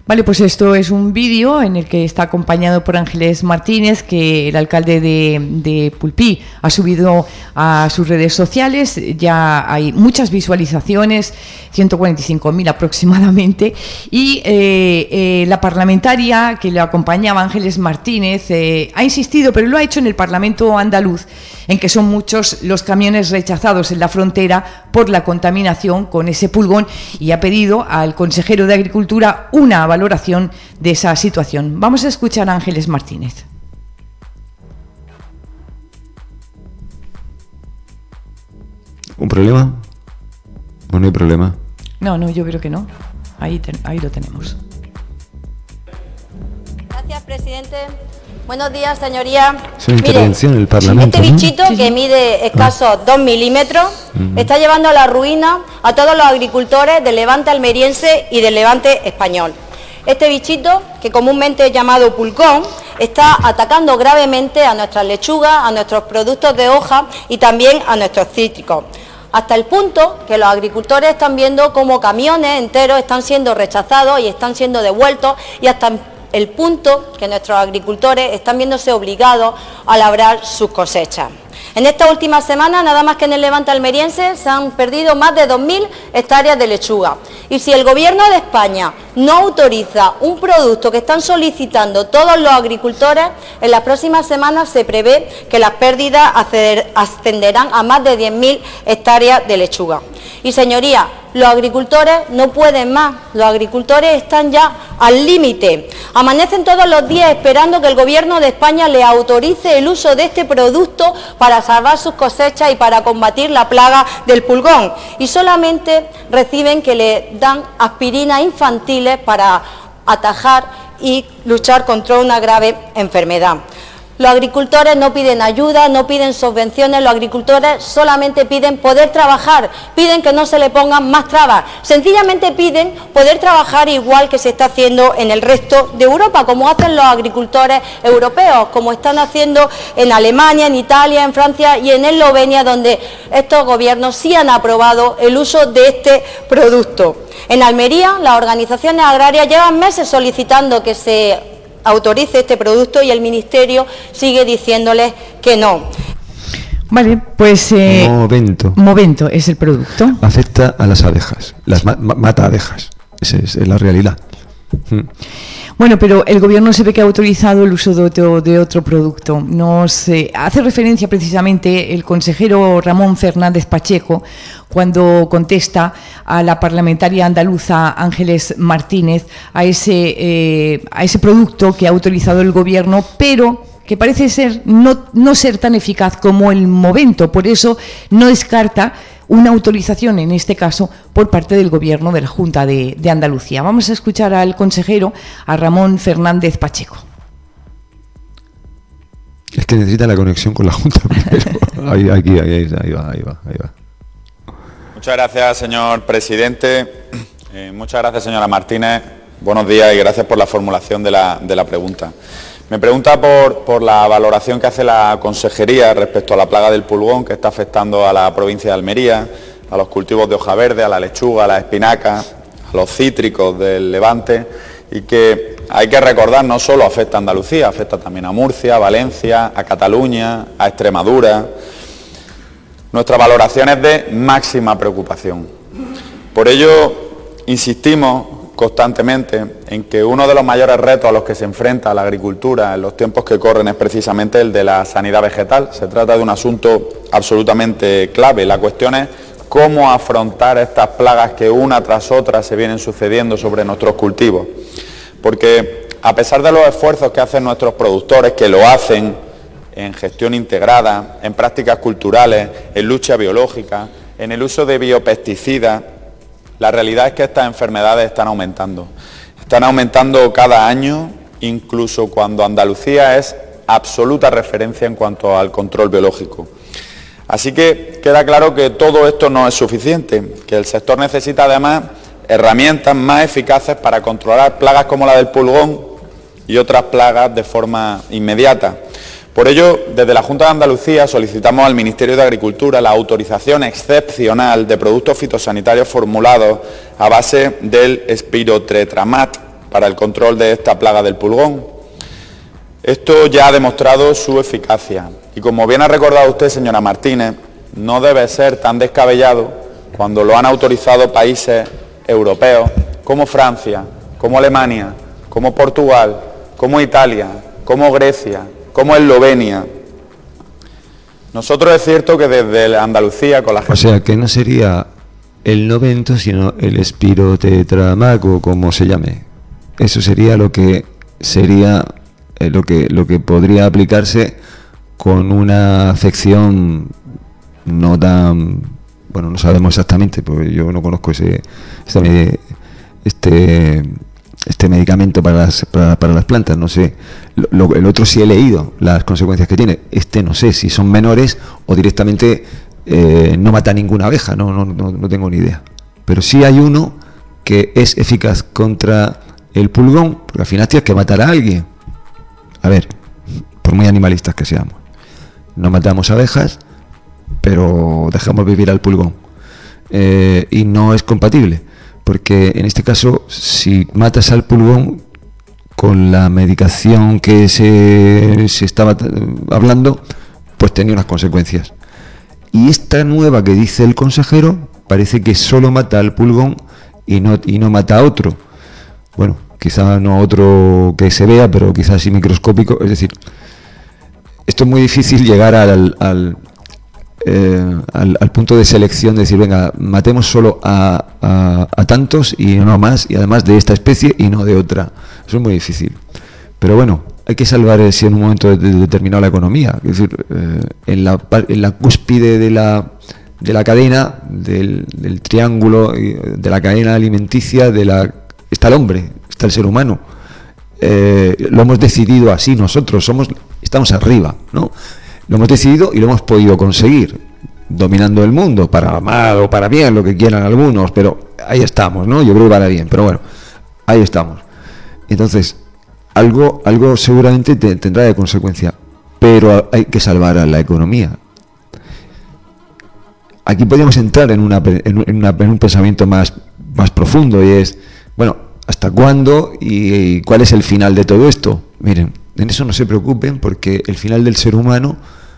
Vale, pues esto es un vídeo en el que está acompañado por Ángeles Martínez, que el alcalde de Pulpí ha subido a sus redes sociales. Ya hay muchas visualizaciones, 145.000 aproximadamente, y la parlamentaria que le acompañaba, Ángeles Martínez, ha insistido, pero lo ha hecho en el Parlamento andaluz, en que son muchos los camiones rechazados en la frontera por la contaminación con ese pulgón, y ha pedido al consejero de Agricultura una valoración de esa situación. Vamos a escuchar a Ángeles Martínez. ¿Un problema? ¿O no hay problema? No, yo creo que no. Ahí lo tenemos. Gracias, presidente. Buenos días, señoría. Es una intervención en el Parlamento. Este bichito, ¿no? Que mide escasos 2 milímetros, está llevando a la ruina a todos los agricultores del Levante almeriense y del Levante español. Este bichito, que comúnmente es llamado pulgón, está atacando gravemente a nuestras lechugas, a nuestros productos de hoja y también a nuestros cítricos. Hasta el punto que los agricultores están viendo cómo camiones enteros están siendo rechazados y están siendo devueltos, y hasta el punto que nuestros agricultores están viéndose obligados a labrar sus cosechas. En esta última semana, nada más que en el Levante almeriense, se han perdido más de 2.000 hectáreas de lechuga. Y si el Gobierno de España no autoriza un producto que están solicitando todos los agricultores, en las próximas semanas se prevé que las pérdidas ascenderán a más de 10.000 hectáreas de lechuga. Y, señorías, los agricultores no pueden más, los agricultores están ya al límite. Amanecen todos los días esperando que el Gobierno de España les autorice el uso de este producto para salvar sus cosechas y para combatir la plaga del pulgón. Y solamente reciben que le dan aspirinas infantiles para atajar y luchar contra una grave enfermedad. Los agricultores no piden ayuda, no piden subvenciones, los agricultores solamente piden poder trabajar, piden que no se le pongan más trabas, sencillamente piden poder trabajar igual que se está haciendo en el resto de Europa, como hacen los agricultores europeos, como están haciendo en Alemania, en Italia, en Francia y en Eslovenia, donde estos gobiernos sí han aprobado el uso de este producto. En Almería, las organizaciones agrarias llevan meses solicitando que se autorice este producto y el Ministerio sigue diciéndoles que no. Vale, pues... Movento es el producto. Afecta a las abejas, las mata abejas. Esa es la realidad. Bueno, pero el Gobierno se ve que ha autorizado el uso de otro producto. Nos hace referencia precisamente el consejero Ramón Fernández Pacheco cuando contesta a la parlamentaria andaluza Ángeles Martínez a ese producto que ha autorizado el Gobierno, pero que parece ser no ser tan eficaz como el Movento. Por eso no descarta una autorización, en este caso, por parte del Gobierno de la Junta de Andalucía. Vamos a escuchar al consejero, a Ramón Fernández Pacheco. Es que necesita la conexión con la Junta primero. Ahí va. Muchas gracias, señor presidente. Muchas gracias, señora Martínez. Buenos días y gracias por la formulación de la pregunta. Me pregunta por la valoración que hace la Consejería respecto a la plaga del pulgón que está afectando a la provincia de Almería, a los cultivos de hoja verde, a la lechuga, a la espinaca, a los cítricos del Levante, y que hay que recordar no solo afecta a Andalucía, afecta también a Murcia, a Valencia, a Cataluña, a Extremadura. Nuestra valoración es de máxima preocupación. Por ello, insistimos constantemente en que uno de los mayores retos a los que se enfrenta la agricultura en los tiempos que corren es precisamente el de la sanidad vegetal. Se trata de un asunto absolutamente clave. La cuestión es cómo afrontar estas plagas que una tras otra se vienen sucediendo sobre nuestros cultivos. Porque a pesar de los esfuerzos que hacen nuestros productores, que lo hacen en gestión integrada, en prácticas culturales, en lucha biológica, en el uso de biopesticidas, la realidad es que estas enfermedades están aumentando. Están aumentando cada año, incluso cuando Andalucía es absoluta referencia en cuanto al control biológico. Así que queda claro que todo esto no es suficiente, que el sector necesita además herramientas más eficaces para controlar plagas como la del pulgón y otras plagas de forma inmediata. Por ello, desde la Junta de Andalucía solicitamos al Ministerio de Agricultura la autorización excepcional de productos fitosanitarios formulados a base del espirotetramat para el control de esta plaga del pulgón. Esto ya ha demostrado su eficacia y, como bien ha recordado usted, señora Martínez, no debe ser tan descabellado cuando lo han autorizado países europeos como Francia, como Alemania, como Portugal, como Italia, como Grecia, como Eslovenia. Nosotros es cierto que desde Andalucía con la gente... O sea, que no sería el novento, sino el espirotetramaco, como se llame. Eso sería lo que podría aplicarse con una afección no tan... Bueno, no sabemos exactamente, porque yo no conozco este medicamento para las plantas, no sé. El otro sí he leído las consecuencias que tiene. Este no sé si son menores o directamente no mata ninguna abeja, no tengo ni idea. Pero sí hay uno que es eficaz contra el pulgón, porque al final tienes que matar a alguien. A ver, por muy animalistas que seamos, no matamos abejas, pero dejamos vivir al pulgón. Y no es compatible, porque en este caso, si matas al pulgón con la medicación que se estaba hablando, pues tenía unas consecuencias. Y esta nueva que dice el consejero parece que solo mata al pulgón y no mata a otro. Bueno, quizá no otro que se vea, pero quizás sí microscópico. Es decir, esto es muy difícil llegar al punto de selección, de decir, venga, matemos solo a tantos y no más, y además de esta especie y no de otra. Eso es muy difícil. Pero bueno, hay que salvar en un momento determinado la economía. Es decir, en la cúspide de la cadena, del triángulo, de la cadena alimenticia, está el hombre, está el ser humano. Lo hemos decidido así nosotros, estamos arriba, ¿no? Lo hemos decidido y lo hemos podido conseguir, dominando el mundo, para mal o para bien, lo que quieran algunos, pero ahí estamos, ¿no? Yo creo que para bien, pero bueno, ahí estamos. Entonces, algo seguramente tendrá de consecuencia, pero hay que salvar a la economía. Aquí podríamos entrar en un pensamiento más profundo, y es, bueno, ¿hasta cuándo y cuál es el final de todo esto? Miren, en eso no se preocupen, porque el final del ser humano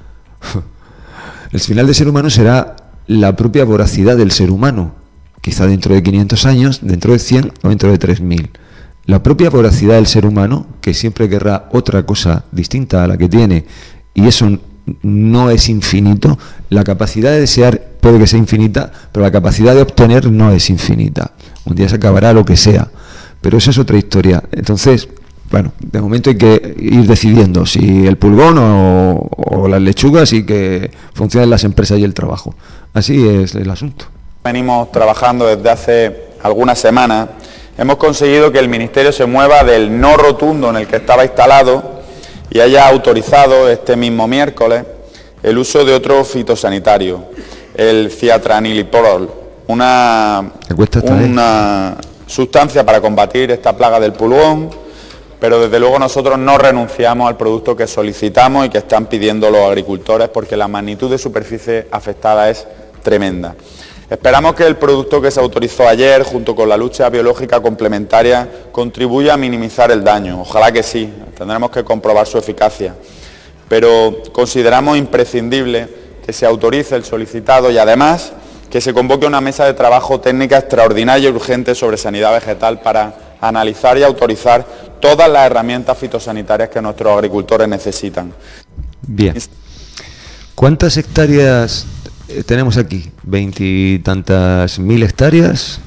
será la propia voracidad del ser humano, quizá dentro de 500 años, dentro de 100 o dentro de 3000. La propia voracidad del ser humano, que siempre querrá otra cosa distinta a la que tiene, y eso no es infinito. La capacidad de desear puede que sea infinita, pero la capacidad de obtener no es infinita. Un día se acabará lo que sea, pero eso es otra historia. Entonces, bueno, de momento hay que ir decidiendo si el pulgón o las lechugas, y que funcionen las empresas y el trabajo. Así es el asunto. Venimos trabajando desde hace algunas semanas. Hemos conseguido que el Ministerio se mueva del no rotundo en el que estaba instalado y haya autorizado este mismo miércoles el uso de otro fitosanitario, el ciatraniliprol, una sustancia para combatir esta plaga del pulgón, pero desde luego nosotros no renunciamos al producto que solicitamos y que están pidiendo los agricultores, porque la magnitud de superficie afectada es tremenda. Esperamos que el producto que se autorizó ayer, junto con la lucha biológica complementaria, contribuya a minimizar el daño. Ojalá que sí, tendremos que comprobar su eficacia. Pero consideramos imprescindible que se autorice el solicitado y además que se convoque una mesa de trabajo técnica extraordinaria y urgente sobre sanidad vegetal para analizar y autorizar todas las herramientas fitosanitarias que nuestros agricultores necesitan. Bien. ¿Cuántas hectáreas tenemos aquí? 20 y tantas mil hectáreas.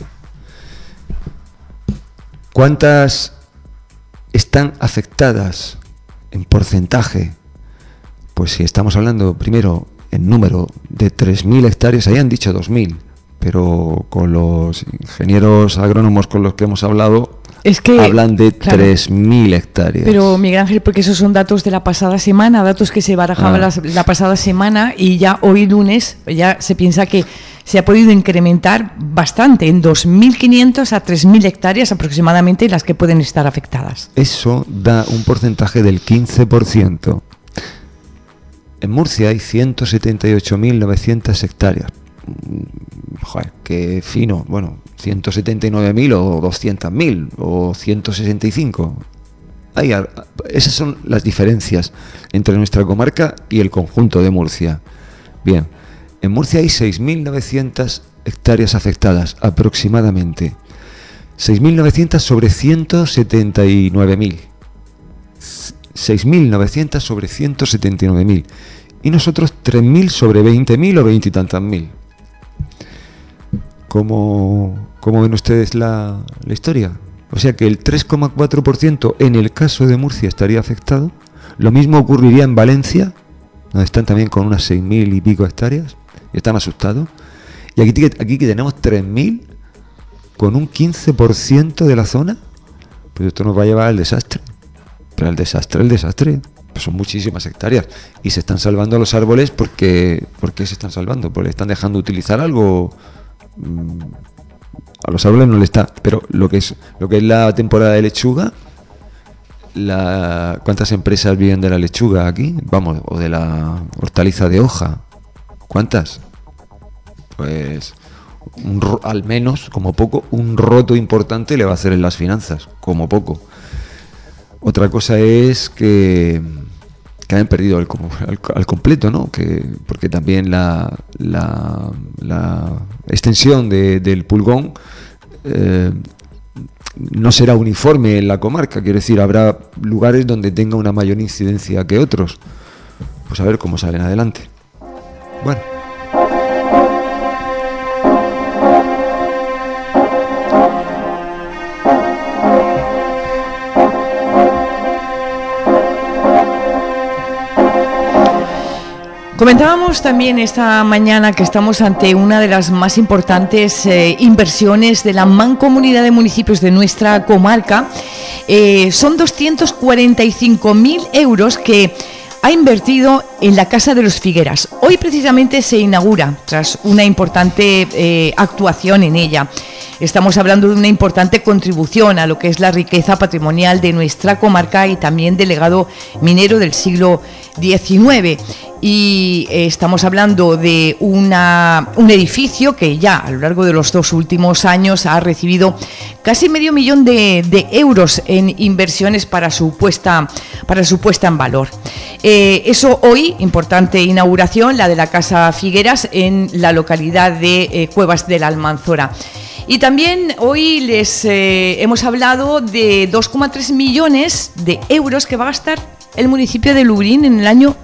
¿Cuántas están afectadas en porcentaje? Pues si estamos hablando primero en número de 3.000 hectáreas, ahí han dicho 2.000, pero con los ingenieros agrónomos con los que hemos hablado, es que hablan de 3.000 hectáreas. Pero, Miguel Ángel, porque esos son datos de la pasada semana, datos que se barajaban la pasada semana, y ya hoy lunes ya se piensa que se ha podido incrementar bastante, en 2.500 a 3.000 hectáreas aproximadamente las que pueden estar afectadas. Eso da un porcentaje del 15%. En Murcia hay 178.900 hectáreas. joder, qué fino, bueno, 179.000 o 200.000 o 165. Esas son las diferencias entre nuestra comarca y el conjunto de Murcia. Bien, en Murcia hay 6.900 hectáreas afectadas aproximadamente. 6.900 sobre 179.000. 6.900 sobre 179.000. Y nosotros 3.000 sobre 20.000 o 20 y tantas mil. ¿Cómo ven ustedes la historia? O sea que el 3,4% en el caso de Murcia estaría afectado. Lo mismo ocurriría en Valencia, donde están también con unas 6.000 y pico hectáreas. Y están asustados. Y aquí que tenemos 3.000 con un 15% de la zona. Pues esto nos va a llevar al desastre. Pero el desastre. Pues son muchísimas hectáreas. Y se están salvando los árboles porque... ¿Por qué se están salvando? Porque están dejando de utilizar algo... A los árboles no le está, pero lo que es la temporada de lechuga, ¿cuántas empresas viven de la lechuga aquí? Vamos, o de la hortaliza de hoja. ¿Cuántas? Pues al menos, como poco, un roto importante le va a hacer en las finanzas, como poco. Otra cosa es que han perdido al completo, ¿no? Porque también la extensión del pulgón no será uniforme en la comarca, quiero decir, habrá lugares donde tenga una mayor incidencia que otros. Pues a ver cómo salen adelante. Bueno. Comentábamos también esta mañana que estamos ante una de las más importantes inversiones de la mancomunidad de municipios de nuestra comarca. Son 245.000 euros que ha invertido en la Casa de los Figueras. Hoy precisamente se inaugura, tras una importante actuación en ella. Estamos hablando de una importante contribución a lo que es la riqueza patrimonial de nuestra comarca y también del legado minero del siglo XIX. Y estamos hablando de un edificio que ya a lo largo de los 2 últimos años ha recibido casi medio millón de euros en inversiones para su puesta en valor. Eso hoy, importante inauguración, la de la Casa Figueras en la localidad de Cuevas de la Almanzora. Y también hoy les hemos hablado de 2,3 millones de euros que va a gastar el municipio de Lubriñ en el año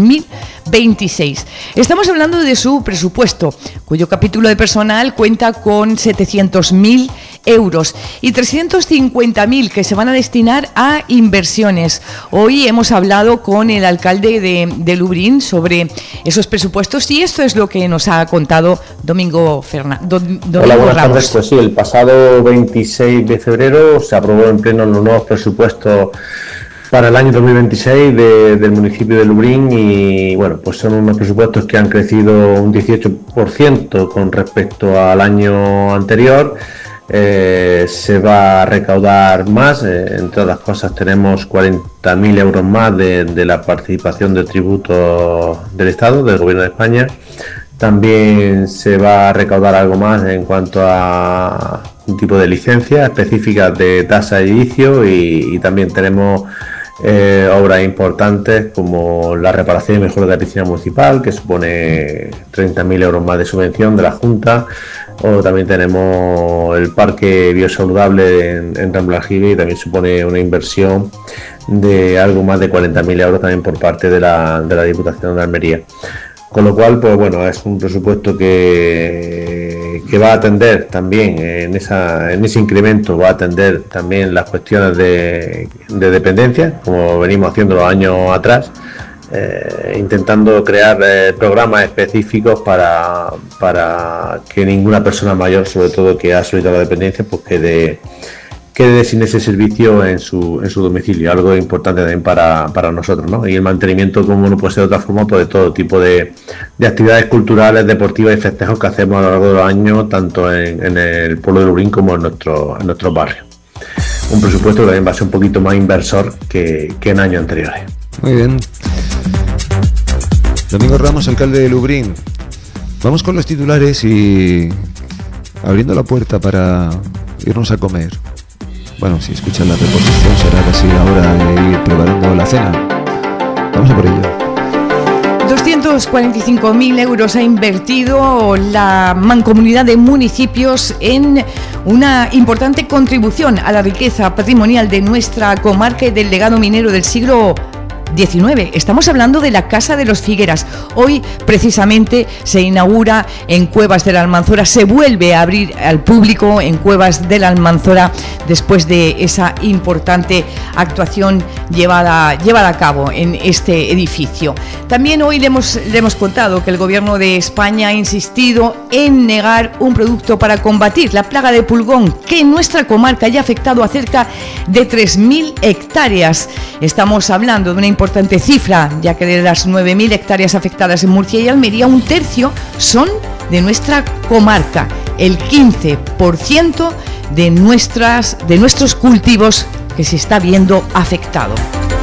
2026. Estamos hablando de su presupuesto, cuyo capítulo de personal cuenta con 700.000 euros y 350.000 que se van a destinar a inversiones. Hoy hemos hablado con el alcalde de Lubriñ sobre esos presupuestos y esto es lo que nos ha contado Domingo Hola, buenas tardes. Pues sí, el pasado 26 de febrero se aprobó en pleno los nuevos presupuestos para el año 2026 del municipio de Lubriñ y bueno, pues son unos presupuestos que han crecido un 18% con respecto al año anterior. Se va a recaudar más, entre otras cosas tenemos 40.000 euros más de la participación de tributos del Estado, del Gobierno de España. También se va a recaudar algo más en cuanto a un tipo de licencias específicas de tasa de edificio y también tenemos obras importantes como la reparación y mejora de la piscina municipal, que supone 30.000 euros más de subvención de la Junta, o también tenemos el parque biosaludable en Rambla-Aljibe y también supone una inversión de algo más de 40.000 euros también por parte de la Diputación de Almería. Con lo cual, pues bueno, es un presupuesto que va a atender también en ese incremento, va a atender también las cuestiones de dependencia, como venimos haciendo los años atrás, intentando crear programas específicos para que ninguna persona mayor, sobre todo que ha solicitado la dependencia, pues quede sin ese servicio en su domicilio, algo importante también para nosotros, ¿no? Y el mantenimiento, como no puede ser de otra forma, pues de todo tipo de actividades culturales, deportivas y festejos que hacemos a lo largo de los años, tanto en el pueblo de Lubriñ como en nuestros barrios. Un presupuesto que también va a ser un poquito más inversor que en años anteriores. Muy bien. Domingo Ramos, alcalde de Lubriñ. Vamos con los titulares y abriendo la puerta para irnos a comer. Bueno, si escuchan la reposición será casi la hora de ir preparando la cena. Vamos a por ello. 245.000 euros ha invertido la Mancomunidad de Municipios en una importante contribución a la riqueza patrimonial de nuestra comarca y del legado minero del siglo XIX. Estamos hablando de la Casa de los Figueras. Hoy precisamente se inaugura en Cuevas de la Almanzora, se vuelve a abrir al público en Cuevas de la Almanzora después de esa importante actuación llevada a cabo en este edificio. También hoy le hemos contado que el Gobierno de España ha insistido en negar un producto para combatir la plaga de pulgón que en nuestra comarca ya ha afectado a cerca de 3.000 hectáreas. Estamos hablando de una importante cifra, ya que de las 9.000 hectáreas afectadas en Murcia y Almería, un tercio son de nuestra comarca, el 15% de nuestros cultivos que se está viendo afectado.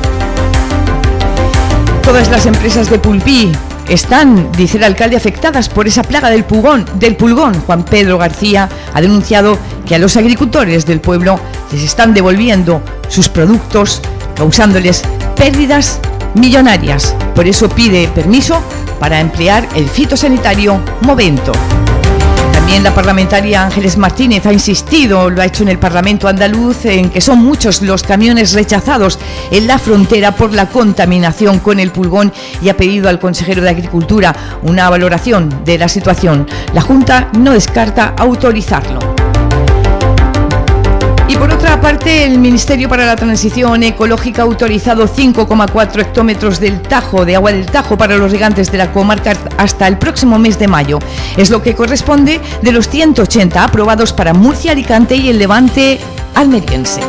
Todas las empresas de Pulpí están, dice el alcalde, afectadas por esa plaga del pulgón. Juan Pedro García ha denunciado que a los agricultores del pueblo les están devolviendo sus productos, causándoles pérdidas millonarias. Por eso pide permiso para emplear el fitosanitario Movento. También la parlamentaria Ángeles Martínez ha insistido, lo ha hecho en el Parlamento andaluz, en que son muchos los camiones rechazados en la frontera por la contaminación con el pulgón y ha pedido al consejero de Agricultura una valoración de la situación. La Junta no descarta autorizarlo. Y por otra parte, el Ministerio para la Transición Ecológica ha autorizado 5,4 hectómetros del Tajo, de agua del Tajo, para los regantes de la comarca hasta el próximo mes de mayo. Es lo que corresponde de los 180 aprobados para Murcia, Alicante y el Levante almeriense.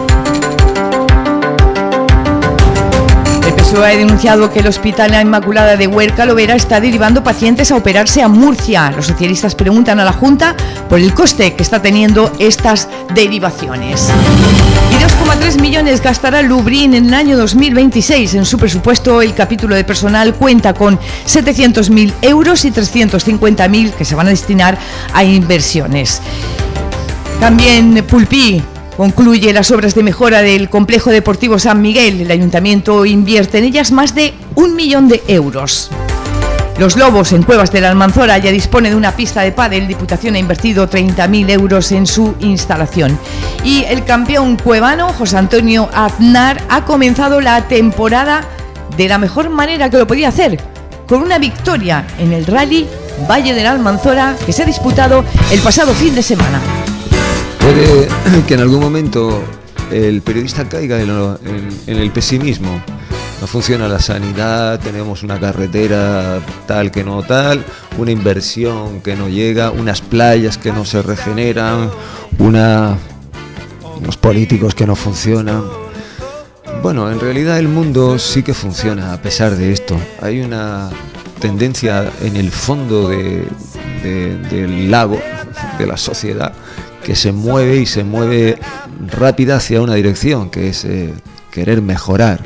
El PSOE ha denunciado que el Hospital La Inmaculada de Huerca Lovera está derivando pacientes a operarse a Murcia. Los socialistas preguntan a la Junta por el coste que está teniendo estas derivaciones. Y 2,3 millones gastará Lubrine en el año 2026. En su presupuesto, el capítulo de personal cuenta con 700.000 euros y 350.000 que se van a destinar a inversiones. También Pulpí concluye las obras de mejora del complejo deportivo San Miguel. El ayuntamiento invierte en ellas más de 1 millón de euros. Los Lobos en Cuevas de la Almanzora ya dispone de una pista de pádel. Diputación ha invertido 30.000 euros en su instalación. Y el campeón cuevano, José Antonio Aznar, ha comenzado la temporada de la mejor manera que lo podía hacer, con una victoria en el Rally Valle de la Almanzora que se ha disputado el pasado fin de semana. Puede que en algún momento el periodista caiga en el pesimismo. No funciona la sanidad, tenemos una carretera tal que no tal, una inversión que no llega, unas playas que no se regeneran, unos políticos que no funcionan. Bueno, en realidad el mundo sí que funciona a pesar de esto. Hay una tendencia en el fondo del lago, de la sociedad, que se mueve y se mueve rápida hacia una dirección, que es querer mejorar.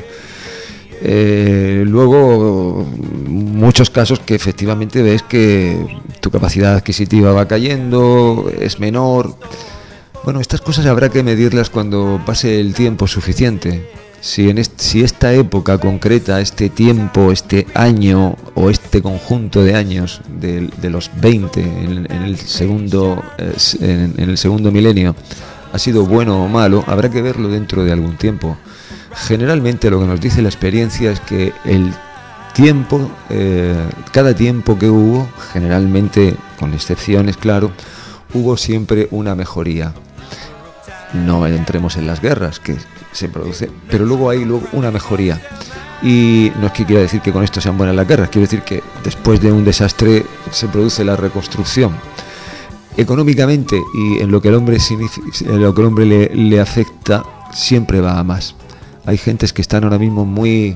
Luego, muchos casos que efectivamente ves que tu capacidad adquisitiva va cayendo, es menor. Bueno, estas cosas habrá que medirlas cuando pase el tiempo suficiente. Si esta época concreta, este tiempo, este año o este conjunto de años de los 20 en el segundo milenio ha sido bueno o malo, habrá que verlo dentro de algún tiempo. Generalmente lo que nos dice la experiencia es que el tiempo, cada tiempo que hubo, generalmente con excepciones, claro, hubo siempre una mejoría. No entremos en las guerras que se produce, pero luego hay una mejoría. Y no es que quiera decir que con esto sean buenas las guerras, quiero decir que después de un desastre se produce la reconstrucción. Económicamente y en lo que el hombre le afecta, siempre va a más. Hay gentes que están ahora mismo muy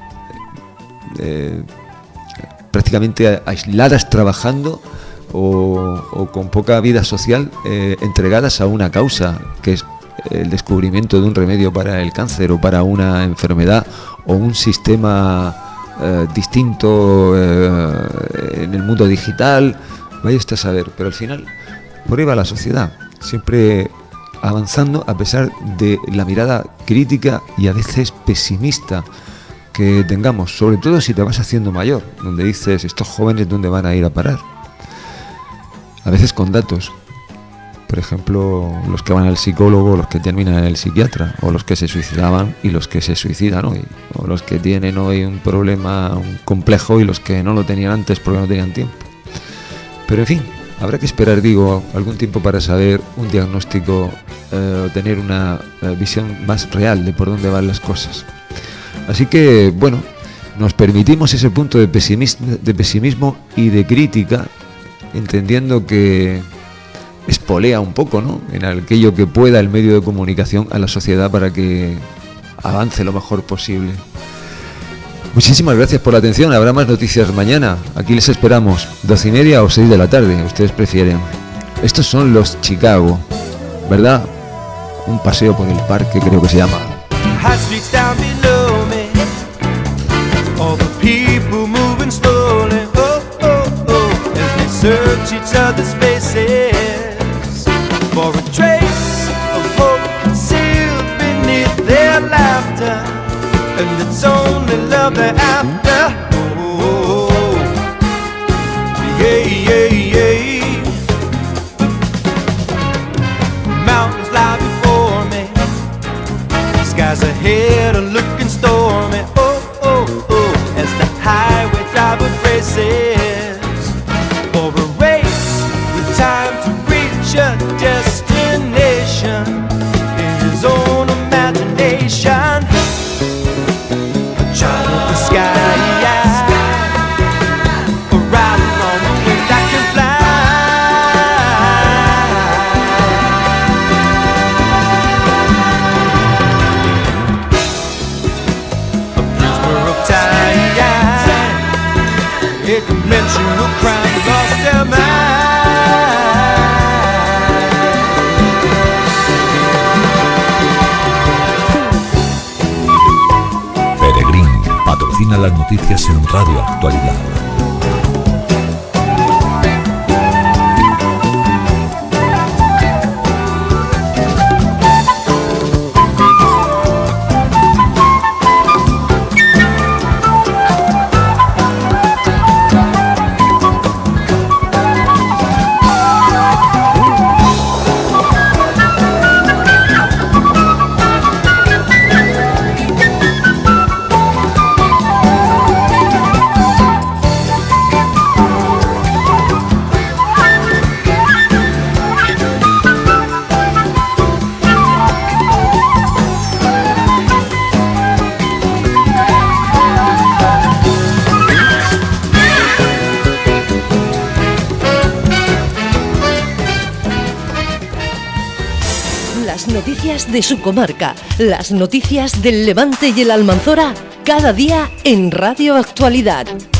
prácticamente aisladas trabajando o con poca vida social, entregadas a una causa que es el descubrimiento de un remedio para el cáncer o para una enfermedad o un sistema distinto en el mundo digital. vaya usted a saber, pero al final por ahí va la sociedad, siempre avanzando a pesar de la mirada crítica y a veces pesimista que tengamos, sobre todo si te vas haciendo mayor, donde dices, estos jóvenes ¿dónde van a ir a parar? A veces con datos, por ejemplo, los que van al psicólogo, los que terminan en el psiquiatra, o los que se suicidaban y los que se suicidan hoy, o los que tienen hoy un problema, un complejo, y los que no lo tenían antes porque no tenían tiempo. Pero en fin, habrá que esperar, digo, algún tiempo para saber un diagnóstico, tener una visión más real de por dónde van las cosas. Así que, bueno, nos permitimos ese punto de pesimismo y de crítica, entendiendo que espolea un poco, ¿no?, en aquello que pueda el medio de comunicación a la sociedad para que avance lo mejor posible. Muchísimas gracias por la atención. Habrá más noticias mañana. Aquí les esperamos, 12:30 o 6 de la tarde, ustedes prefieren. Estos son los Chicago, ¿verdad? Un paseo por el parque, creo que se llama. Search each other's faces for a trace of hope concealed beneath their laughter, and it's only love they're after. Oh, yeah, yeah, yeah. Mountains lie before me, skies ahead are looking stormy. Oh, oh, oh, as the highway driver races for a race with time to reach a destination in his own imagination. Try to the sky, or ride on the wind that can fly. A prisoner of time, a dimensional crime lost their mind. Peregrín patrocina las noticias en Radio Actualidad. Las noticias de su comarca, las noticias del Levante y el Almanzora, cada día en Radio Actualidad.